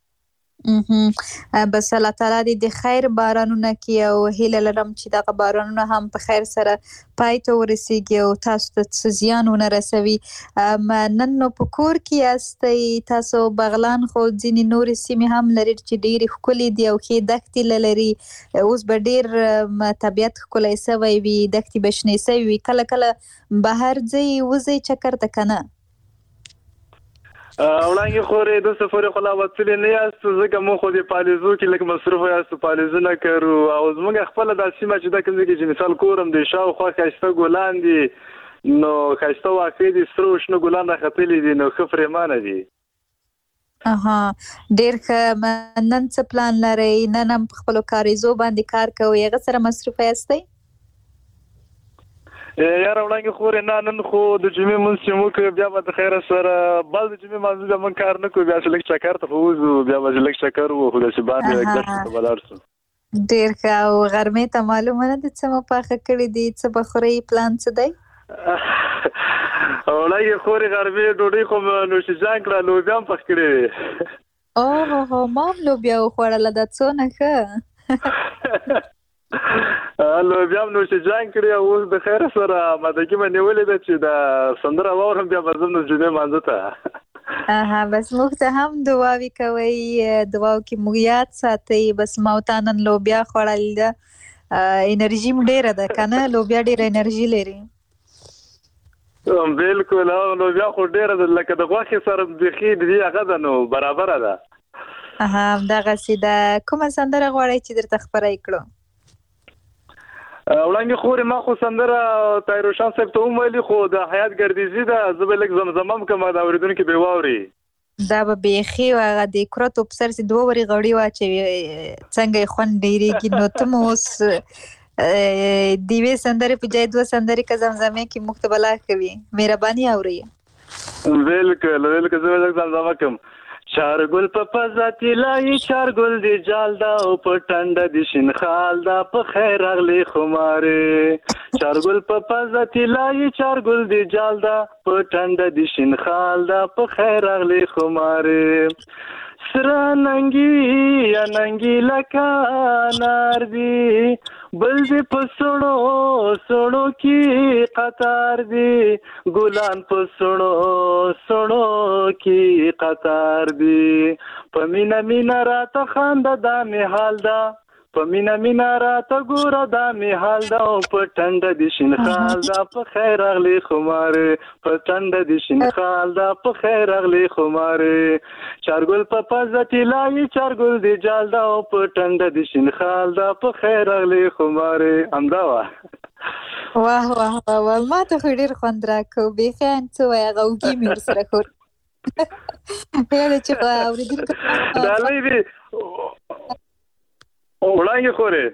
[SPEAKER 4] بس الله تعالی دې د خیر بارانونه کړي او هیله لرم چې دغه بارانونه هم په خیر سره پای ته ورسیږي او تاسو ته څه زیان ونه رسوي نن نو په کور کې یاستئ تاسو بغلان خو ځینې نورې سیمې هم لري چې ډېرې ښکلې دي او ښې دښتې لري اوس به ډېر طبیعت ښکلی سوی وي دښتې به شنې سوي وي کله کله بهر ځئ وځئ چکر ته که نه
[SPEAKER 6] وړانګې خورې داسې پورې خو لا وتلي نه یاستو ځکه موږ خو د پالیزو کې لږ مصروفه یاستو پالیزونه کوو او زموږ خپله دا سیمه چې دا کوم ځای کې چې مثال کورم دی شاوخوا ښایسته ګلان دي نو ښایسته واقع دي سره او شنه ګلان راختلي دي نو ښه پرېمانه دي
[SPEAKER 4] ډېر ښه نن څه پلان لرئ نن هم په خپلو کاریزو باندې کار کوئ هغه سره مصروفه یاستئ
[SPEAKER 6] یاره وړانګې خورې نه نن خو د جمعې مونځ چې موږ بیا به د خیره سره بعد د جمعې مانځه بیا موږ کار نه کوو بیا چې لږ چکر ته خو وځو بیا به چې لږ چکر وو خو داسې باندې ګټو ته به لاړ شو
[SPEAKER 4] ډېر ښه او غرمې ته معلومه نه ده څه مو پاخه کړي دي څه به خورئ پلان څه دی
[SPEAKER 6] وړانګې خورې غرمې ډوډۍ خو مې نوشیجان کړه لوبیا هم پخ کړې وې
[SPEAKER 4] ما هم لوبیا وخوړله دا څونه ښه
[SPEAKER 6] لوبیا هم نوشیجان کړې او اوس د خیره سره مدګي مې نیولې ده چې د سندره واورم بیا به ځم د جمعې مانځه ته
[SPEAKER 4] بس موږ ته هم دعاوې کوئ دعاو کې موږ یاد ساتئ بس ما او تا نن لوبیا خوړل ده انرژي م ډېره ده که نه لوبیا ډېره انرژي لري
[SPEAKER 6] بالکل لوبیا خو ډېره ده لکه د غوښې سره بیخي د دې هغه ده نو برابره ده
[SPEAKER 4] همدغسې ده کومه سندره غواړئ چې درته خپره یې کړو
[SPEAKER 6] وړانګې خورې ما خو سندره طاهرشان صاحب ته هم ویلي خو د حیات ګردیزي ده زه به لږ زمزمه هم کوم د اورېدونکي به واوري
[SPEAKER 4] دا به بیخي هغه د کرتو په سر چې 2 ورې غوړي واچوي څنګه یې خوند ډېرېږي نو ته مو اوس د یوې سندرې په ځای 2 سندرې که زمزمې کې موږ ته به لا ښه وي مهرباني اورئ
[SPEAKER 6] بالکل زه به لږ زمزمه کوم چارګل په پزا تلای چارګل دی جال دا او په ټنډه دی شین خال دا په خیر اغلی خماره چارګل په پزا تلای چارګل دی جال دا په ټنډه دی شین خال دا په خیر اغلی خماره سره ننګي یا ننګي لکه نار دی بل دی په سړو کې قطار دی ګلان په سړو کې قطار دی په مینا راته خنده دا می حال دا په مینا راته ګوره دا می حال دا په ټنډه دی شین خال دا په خیر اغلی خماره په ټنډه دی شین خال دا په خیر اغلی خماره چارګل په پزه تلای چارګل دی جال دا په ټنډه دی شین خال دا په خیر اغلی خماره امدا
[SPEAKER 4] واه ما ته خو ډېر خوند راکو بیخي څه وایي هغه اوږې مې ورسره خور یاده چې اورېدونکو
[SPEAKER 6] ډالۍ دي وړانګې خورې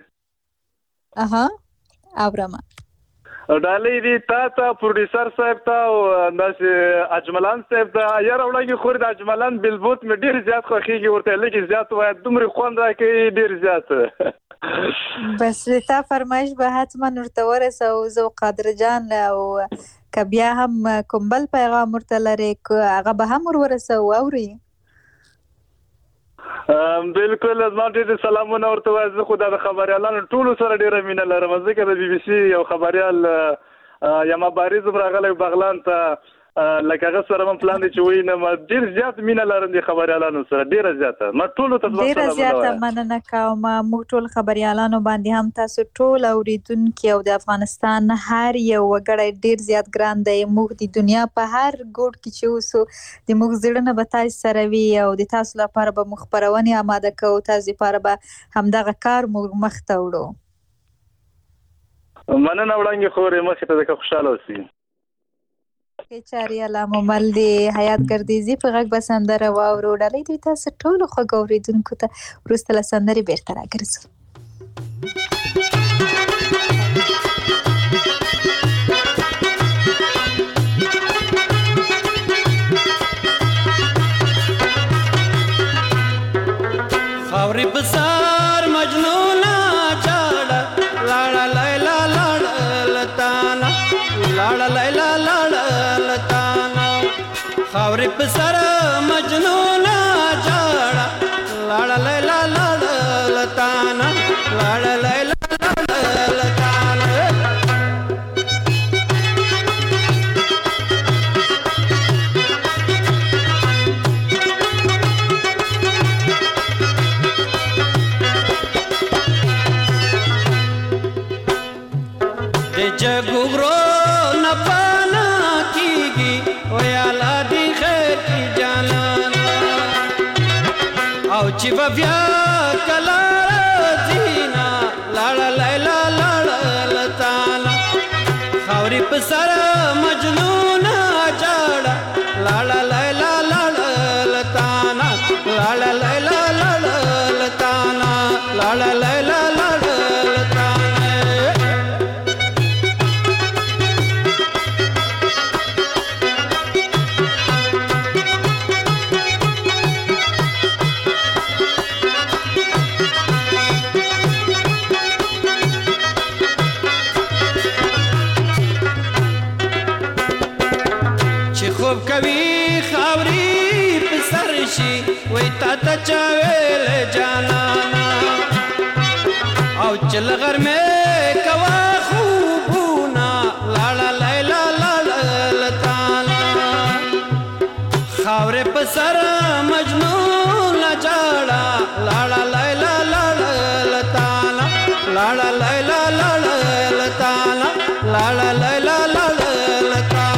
[SPEAKER 4] اورم
[SPEAKER 6] ډالۍ دي تا ته پروډیوسر صاحب ته او داسې اجملان صاحب ته یاره وړانګې خورې د اجملان بلبوت مې ډېر زیات خوښېږي ورته لږ زیات وایه دومره خوند راکوي ډېر زیات
[SPEAKER 4] بس تا فرمایش به حتما ورته ورسوو زه قادر جان او که بیا هم کوم بل پیغام ورته لرې هغه به هم ورسوو اوري
[SPEAKER 6] بالکل زما ډېر سلامونه ورته وایه زه خو دا د خبریالانو ټولو سره ډېره مینه لرم ځکه د BBC یو خبریال یما بارز هم راغلی بغلان ته لکه هغه سره من پلان دی چې وای نه ما ډیر زیات مینه لرم د خبريالانو سره ډیر زیاته ما ټول ته
[SPEAKER 4] ډیر زیاته مننه کوم موږ ټول خبريالانو باندې هم تاسو ټول اوریدونکو او د افغانستان هر یو وګړی ډیر زیات ګران دی موږ د دنیا په هر ګوټ کې چې اوسو د موږ زړه به تاسو سره وي او د تاسو لپاره به مخبرونه آماده کوو تاسو لپاره به همدغه کار موږ مخ ته وړو
[SPEAKER 6] مننه وړاندې خورې مخې ته د خوشاله اوسئ
[SPEAKER 4] چاري علامه مل دی حیات ګردیزي په غږ بسندره واورو ډالۍ دوی تاسو ټول خو ګوریدونکو ته وروسته له سندرې بیرته راګرځو
[SPEAKER 5] خاوري بسار مجنونا چاړه لاړه لیلا لاړه لتانا لاړه لیلا خاوري په سر مجنونا جاړه لاړه لیلا لاړه لتانا لاړه لیلا لاړه لتانا د جګورو نپانا کیږي ویالا چې بیا کلا زینا لاړه لیلا لاړه لتانا خاوري په سر مجنونا جاړه لاړه لیلا لاړه لتانا لاړه لیلا لاړه لتانا لاړه لیلا لاړه لتانا کوي خاوري په سر شي وای تا ته چاویل جانانا او چل غر مې کوا خوبونا لاړه لیلا لاړه لتانا خاوري په سر مجنون جاړه لاړه لیلا لاړه لتانا لاړه لیلا لاړه لتانا لاړه لیلا لاړه لتانا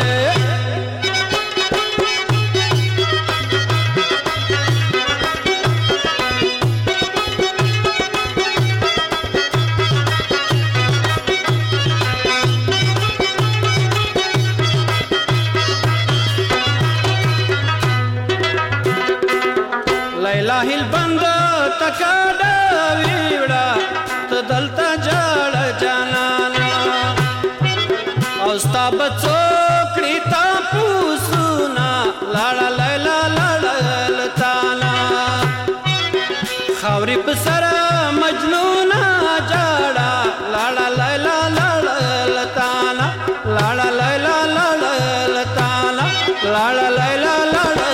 [SPEAKER 5] لاهل بند تکاډا ویړه تدلتا جړ جانانا اوستا بچو کړي تا پوسونا لاړه لیلا لاړه لتانا خاوري په سر مجنونا جاړه لاړه لیلا لاړه لتانا لاړه لیلا لاړه لتانا لاړه لیلا لاړه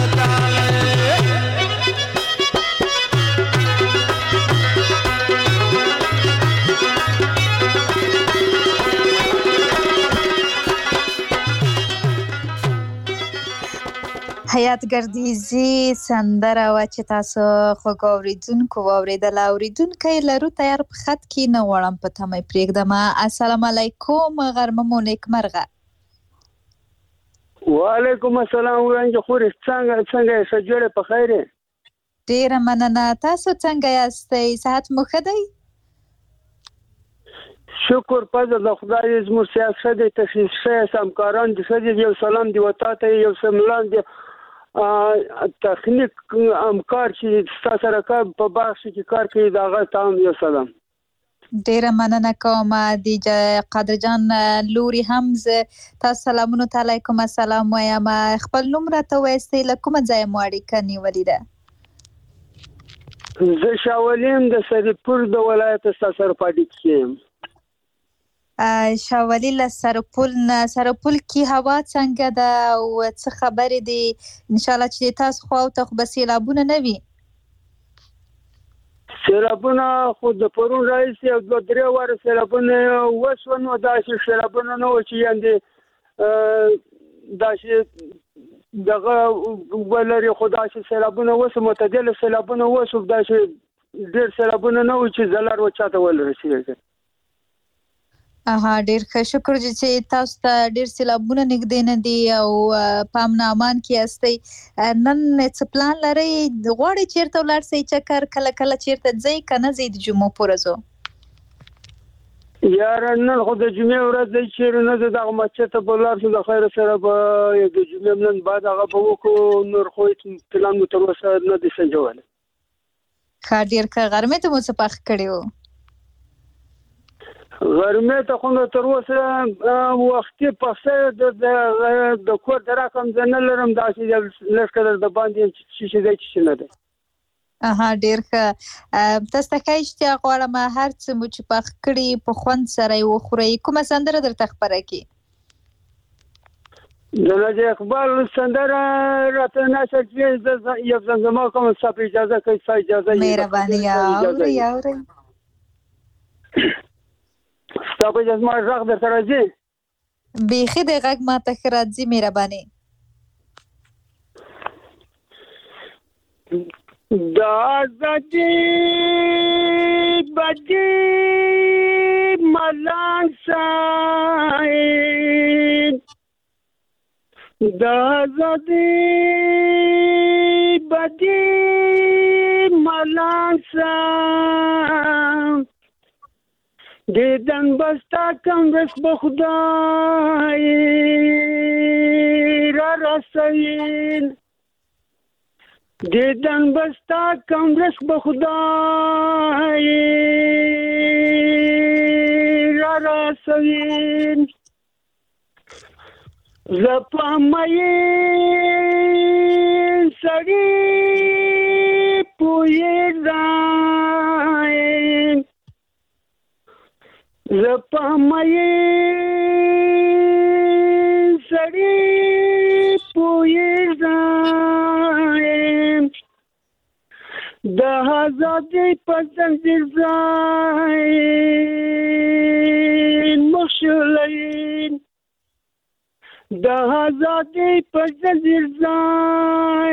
[SPEAKER 4] حیات ګردیزي سندره وا چې تاسو خو ګوریدونکو اوریدل اوریدونکو لرو تیار په خط کې نه وړم په تمه پرېږدم السلام علیکم غرمه مو نیکمرغه
[SPEAKER 8] وعلیکم السلام ورنګ خوري څنګه سجوړه په خیر
[SPEAKER 4] ډیره مننه تاسو څنګه یاستئ صحت مو ښه دی
[SPEAKER 8] شکر پزه د خدای زموږ سیاست د تخصیص همکاران د سدي یو سلام دی وتا ته یو سملان دی تخنیک همکار چې تاسو سره کار په باغ کې کار کوي دا غا تام یو سلام
[SPEAKER 4] ډیره مننه کوم د قادر جان لوري حمز تاسو سلامونه علیکم السلام وایم خپل نوم راته وایسته لکه ځای مو اړیکه نیولې ده
[SPEAKER 8] زه شاولین د سرپور د ولایت سره پاتې کیم
[SPEAKER 4] شاولی له سرپل کې هوا څنګه ده او څه خبرې دي ان شاء الله چې تاسو خو ته خو بسیلابونه نه وي
[SPEAKER 8] سیلابونه خو د پرون رئیس یو دوه درې واره سیلابونه وسو نو داسې سیلابونه نو چې یاندې
[SPEAKER 6] دا چې دغه ولري خدا چې سیلابونه وسو متعدل سیلابونه وسو دا چې ډېر سیلابونه نه و چې زلر و چاته ولرسي.
[SPEAKER 4] ډېر ښه شکر چې تاسو ته ډېر سیلابونه نږدې نه دي او په امن امان کې یاستئ. نن څه پلان لرئ؟ غواړئ چیرته ولاړ شئ چکر؟ کله کله چیرته ځئ که نه ځئ د جمعو په ورځو؟
[SPEAKER 6] یاره نن خو د جمعې ورځ دی چیرې نه زه دغه مسجد ته به ولاړ شو د خیر سره به د جمعې نن بعد هغه به وکړو. نور خو پلان مو تر اوسه نه دی سنجولی.
[SPEAKER 4] ښه ډېر ښه. غرمې ته مو څه پخ کړي وو؟
[SPEAKER 6] غرمې ته خو نو تر اوسه وختي پخه د کور د رقم زه نه لرم داسې لږ قدر د باندې چې دی چې نه دی.
[SPEAKER 4] ډېر ښه. تاسو ته ښه اشتیا غواړم هر څه مو چې پخ کړي په خوند سره یې وخورئ. کومه سندره درته خپره کړي؟
[SPEAKER 6] د ناجیه اقبال سندره راته نشته چې یو زمزمه کوم. ستا په اجازه کوي؟ ستا اجازه
[SPEAKER 4] مهرباني اورئ.
[SPEAKER 6] ستا په اجازه ما غږ درته راځي؟
[SPEAKER 4] بیخي د غږ ما ته ښه راځي. مهرباني.
[SPEAKER 6] د آزادي بدي ملان صاحب د آزادي بدي ملان صاحب دیدن بستا کم رس بخدای را رسین دیدن بستا کم رس بخدای را رسین زپا مین سری پوی زائن زپا مین سری پوی زائن د آزادۍ په زنځیر ځای مخشولین د آزادۍ په زنځیر ځای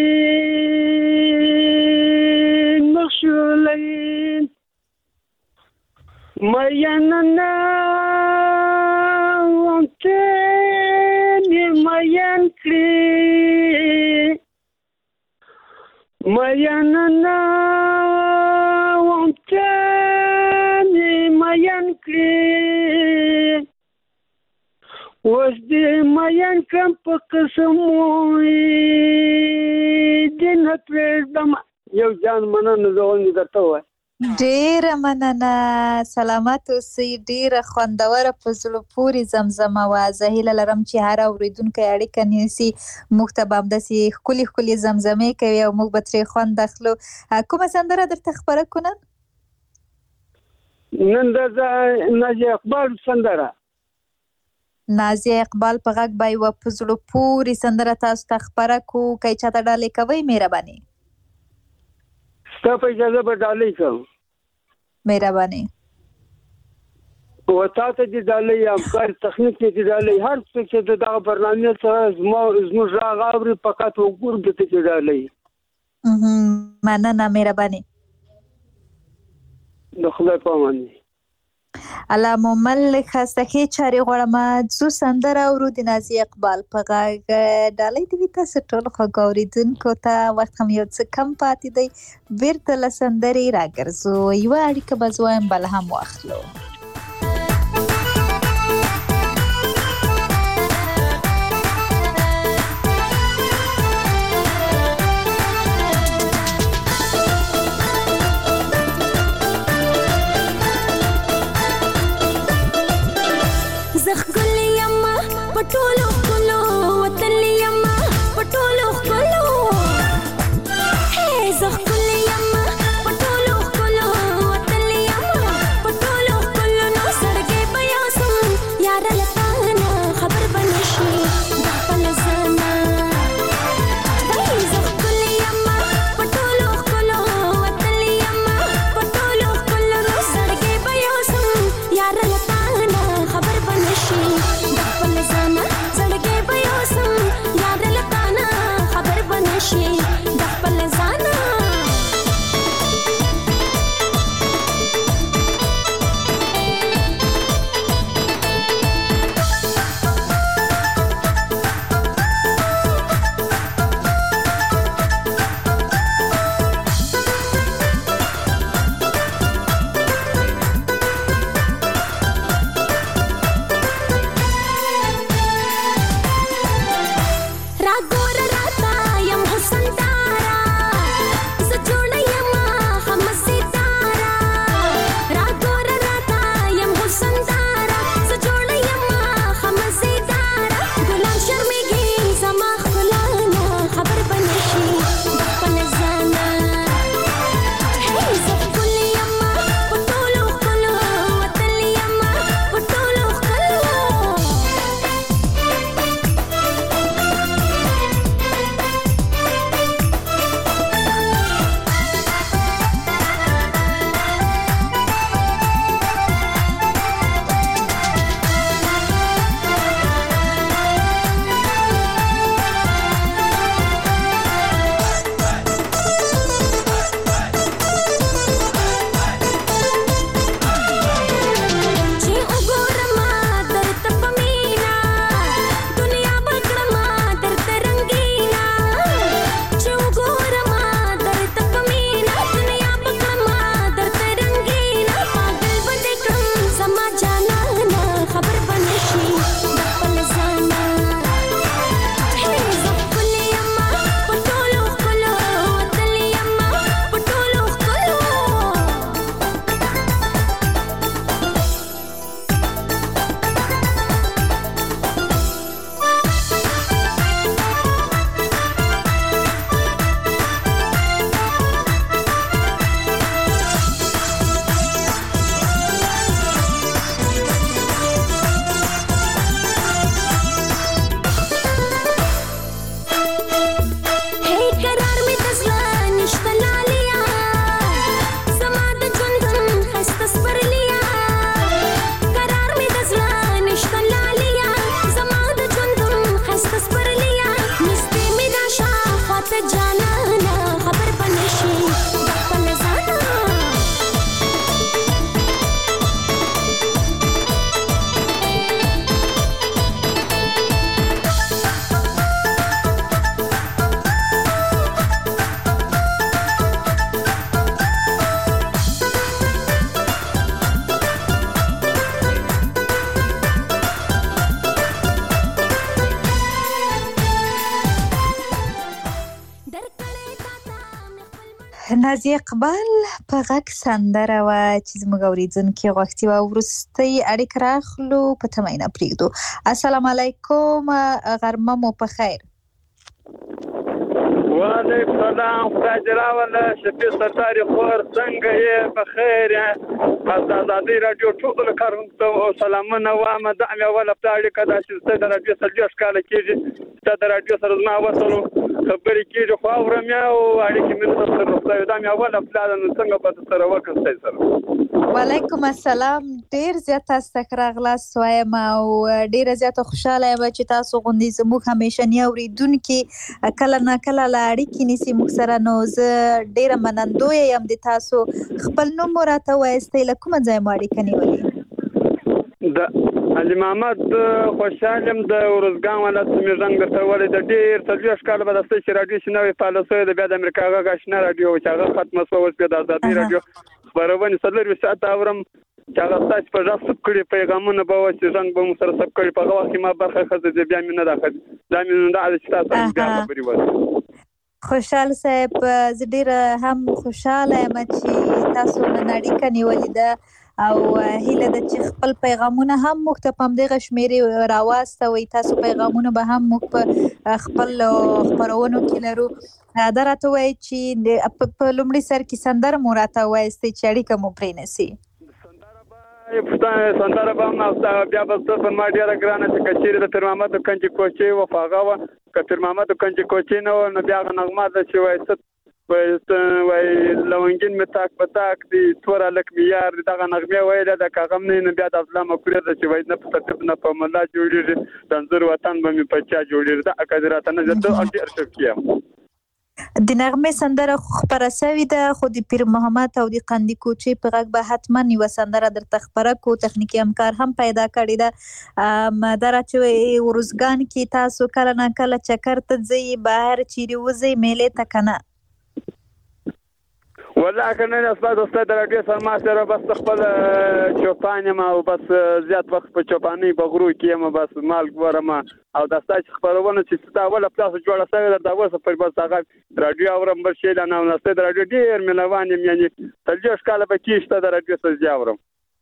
[SPEAKER 6] مخشولین مینه وانته مین کړي مینه وانته مین کړي اوس دې مین کم په قسم دې نه پرېږدم. یو جان مننه زه ونې درته ووایم.
[SPEAKER 4] ډېره مننه. سلامت اوسئ. ډېره خوندوره په زړه پورې زمزمه وه. زه هیله لرم چې هر اورېدونکی اړیکه نیسي. موږ ته به همداسې ښکلې ښکلې زمزمې کوي او موږ به ترې خوند اخلو. کومه سندره درته خپره کړو نن؟
[SPEAKER 6] نن د ناجیه اقبال سندره.
[SPEAKER 4] نازیه اقبال په غږ به یوه په زړه پورې سندره تاسو ته خپره کړو. که یې چاته ډالۍ کوئ مهرباني.
[SPEAKER 6] ستا په اجازه به ډالۍ کوم.
[SPEAKER 4] مهرباني.
[SPEAKER 6] و تا ته دې ډالۍ یا همکار تخنیک ته دې ډالۍ هر څوک چې د دغه برنامې سره زموږ غږ اوري فقط وګورو د ته دې ډالۍ.
[SPEAKER 4] مننه. مهرباني.
[SPEAKER 6] د خدای په امان.
[SPEAKER 4] الله مومل خستخې چارې غواړم څو سندره اورو د نازیه اقبال په غږ. ډالۍ دې وي تاسو ټولو خوږو اورېدونکو ته. وخت هم یو څه کم پاتې دی. بیرته له سندرې راګرځو. یوه اړیکه به زه وایم بل هم واخلو.
[SPEAKER 10] پټولو خلو وتلیما پټولو خلو هي زخلیما پټولو خلو وتلیما پټولو خلو
[SPEAKER 4] نازیه اقبال په غږ سندره وه چې زموږ اورېدونکي غوښتي وه. وروستۍ اړیکه راخلو په تمه یې نه پرېږدو. السلام علیکم، غرمه مو په خیر.
[SPEAKER 6] وعلیکم السلام، خدای دې راوله. شفیع ستاري خور څنګه یې؟ په خیر یې؟ د ازادۍ راډیو ټولو کارونکو ته سلامونه وایم. دا مې اوله پته اړیکه ده چې ستا د راډیو 40 کاله کېږي، ستا د راډیو سره زما وصل خبرې کېږي، خو اورم یې او اړیکې مې نه سره نقطه دا مې اوله پته ده. نو څنګه به سره وکړم ستا سره؟
[SPEAKER 4] وعلیکم السلام، ډېر زیات تاسو ته راغلاست وایم او ډېره زیاته خوشحاله یم چې تاسو غوندې زموږ همیشني اورېدونکي کله نه کله له اړیکې نیسي موږ سره. نو زه ډېره منندویه یم د تاسو. خپل نوم مو راته ووایاستئ، له کومه ځایه مو اړیکه نیولې؟
[SPEAKER 6] د علي محمد خوشحال یم، د ورزګان ولایت مې زنګ درته وویلی. د ډېر 40 کاله به د ستاسو راډیو چې نوې فعاله شوې ده، بیا د امریکا غږ اشنا راډیو چې هغه ختمه شوه، اوس بیا د ازادۍ راډیو خپرونې 24 ساعته اورم چې هغه ستاسو په غږ ثبت کړي پیغامونه به وه چې زنګ به مو سره ثبت کړي. په هغه وخت کې ما برخه اخیستې، بیا مې نه ده اخیستې. دا مې دا ده چې تاسو بیا خبرې وکړئ.
[SPEAKER 4] خوشحال صاحب، زه ډېره هم خوشحاله یم چې تاسو نن اړیکه نیولې ده او هیله ده چې خپل پیغامونه هم موږ ته په همدغه شمېرې راواستوئ. تاسو پیغامونه به هم موږ په خپل خپرونو کې لرو. دا راته ووایئ چې په لومړي سر کې سندره مو راته ووایاستئ چې اړیکه مو پرې نسي.
[SPEAKER 6] سندره به هم بیا به زه پر ما ډېره ګرانه چې که چېرې د پیر محمد کنجي کوچۍ وه خو هغه وه، که پیر محمد کنجي کوچۍ نه وه نو بیا هغه نغمه ده چې وایي وای لونګین می تاک په تاک دی تور الک می یار دغه نغمه ویله د کاغم نه بیا د افلام کړی د چې وای نه په ترتیب نه په ملا جوړیږي د انځور وطن به می په چا جوړیږي د اقدرات نه زده او ډیر څه کیم.
[SPEAKER 4] د نغمه سندره خبره سوي ده، خو د پیر محمد او د قندی کوچي په غږ به حتما یو سندره درته خبره کو. تخنیکی همکار هم پیدا کړی ده. مدار چې ورزګان کې تاسو کله نه کله چکر ته ځئ، بهر چیرې وځئ میلې ته کنه؟
[SPEAKER 6] والله کنه استاد د راډیو سره ما سره بس خپل چوپان ما او بس زیات وخت په چوپانی بغرو کې ما بس مال ګورم او د استاد خبرونه چې ستا ولا پلاس جوړه سوي د اوسه پر بس هغه راډیو اورم بل شي نه نو استاد راډیو ډیر ملوان یم، یعنی تلجوش کاله به کیشته د راډیو سره ځاورم.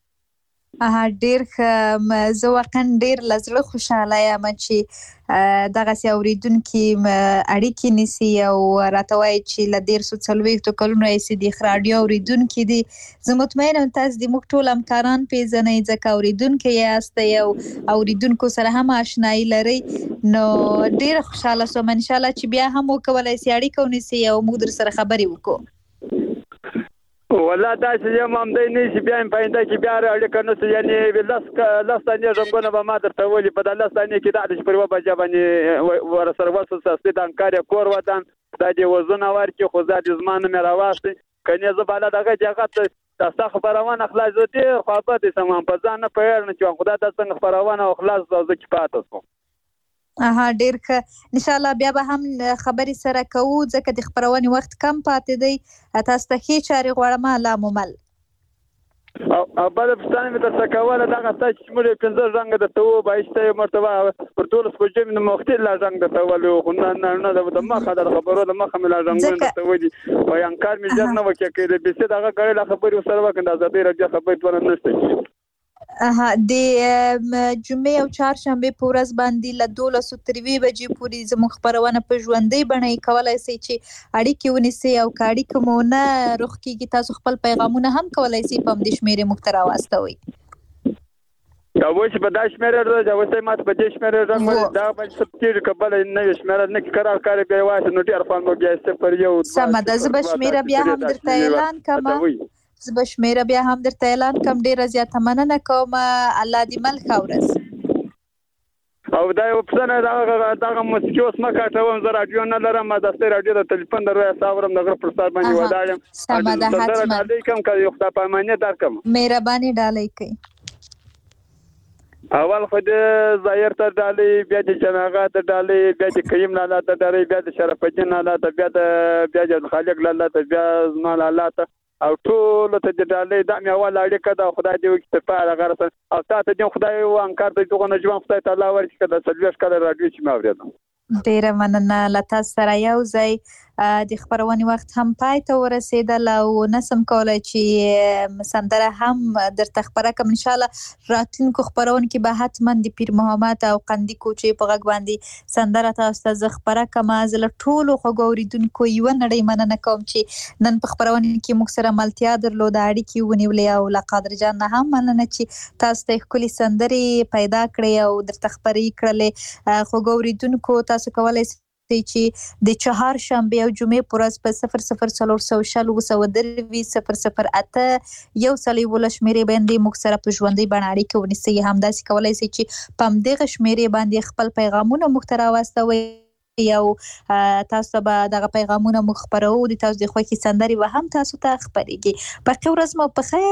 [SPEAKER 4] ډیر زه واقعا ډیر لزړه خوشاله یم چې دغه اوریدونکي اړیکې نیسي او راته وایي چې له 140 کلونو یې د راډیو اوریدونکي دي. زه مطمئنه یم تاسو د موږ ټول همکاران پیژنئ ځکه اوریدونکي یاست او اوریدونکو سره هم آشنایي لرئ. نو ډیر خوشاله سوم ان شاء الله چې بیا هم وکولای سي اړیکه ونیسي او موږ در سره خبرې وکړو.
[SPEAKER 6] والله دا چې یم هم دی نه چې بیا هم پاینده کې بیا اړیکه نشته، یعنی لس ثانیې رنګونه به ما درته ویلي په دا لس ثانیې کې دا چې پر یوه بجه باندې ورسره وصل ساستې د انکار یې کور ودان دا دې وزونه ورکړي خو زه دې زما نوم یې راواخلي کنې زه بالا دغه جهت ستا خبرونه خلاص زه ډېر خوابدې سم په ځان نه پوهېږم چې خدای دا څنګه خبرونه او خلاص زه کې پاته شوم.
[SPEAKER 4] ډیر ښه، ان شاء الله بیا به هم خبرې سره کوو ځکه د خبرونې وخت کم پاتې دی. تاسو ته ښې چارې غواړم. لاممل
[SPEAKER 6] او بل پښتانه مې درته کوله دغه ستاسو چې موږ 15 رنګه درته وبایسته مرتبه پر 12 بجې مې مختلف لا رنګ درته ولو خو نه د مخه د خبرو د مخه مې لا رنګونه درته ولي وای انکار مې ځر نه وکړي کېده به څه دغه کړي لا خبرې سره وکړه د ازادۍ راډیو خبرې ونه نشته.
[SPEAKER 4] د جمعې او چهارشنبه په ورځ باندې له 12 تر 2 بجې پورې زموږ خبرونه په ژوندۍ بڼه کولای شي چې اړیکې ونیسي او کاړي کومونه روخ کېږي. تاسو خپل پیغامونه هم کولای شي په دې شمیرې مخ ته راواستوي.
[SPEAKER 6] دا وایي په داش مېره دا وایي ماته په دې شمیرې رنګ دا باندې سپکیر کبل نه شمیره نه قرار کاری به واسه نو ډیر فان مو بیا صفر یو
[SPEAKER 4] سم د زب شمیره بیا هم درته اعلان کما زب شمیره بیا هم درته اعلان کم. ډیره زیاته مننه کوم. الله دې مل خورس
[SPEAKER 6] او دا یو پسنه دغه موسیقي اوس ما کاټوم زه راډیو نه لرم د ستې راډیو د ټلیفون درو حسابم دغه پر سر باندې ودایم
[SPEAKER 4] سمه ده حتما
[SPEAKER 6] علیکم که یو خدای پامانه درکم
[SPEAKER 4] مهرباني ډالۍ کوي.
[SPEAKER 6] اول خو د ظاهر ته ډالۍ بیا د جناغه ته ډالۍ بیا د کریم لاله ته ډالۍ بیا د شرف الدین لاله ته بیا د خالق لاله ته بیا زما لاله ته او ټول ته د ډالۍ د مې اول اړیکه د خدای دې وکړي په هغه غرض او تاسو دې خدای او انکار ته دغه نجوم خدای تعالی ورکړي د 40 کال راډیو چې ما اوریدم.
[SPEAKER 4] ډیره مننه. لته سره یو ځای د خبرونې وخت هم پای ته ورسېدل او نسم کولای چې سندره هم درته خبره کوم. ان شاء الله راتلونکو خبرونو کې به حتما د پیر محمد او قندي کوچې په غږ باندې سندره تاسو ته زه خبره کوم. زه له ټولو خوږو اورېدونکو یوه نړۍ مننه کوم چې نن په خبرونه کې موږ سره ملتیا درلوده، اړیکې ونیولې، او له قادر جان نه هم مننه چې تاسو ته ښکلې سندرې پیدا کړې او درته خبرې کړلې. خوږو اورېدونکو تاسو کولی چې د چهارشنبې او جمعې په ورځ په 0040 108 شمېرې باندې موږ سره په ژوندۍ بڼه اړیکه ونیسئ. همداسې کولی شئ چې په همدغه شمېرې باندې خپل پیغامونه موږ ته راواستوئ او تاسو ته به دغه پیغامونه موږ خپروو. د تاسو د خوښې سندرې به هم تاسو ته خپرېږي. باقي ورځ مو په خیر.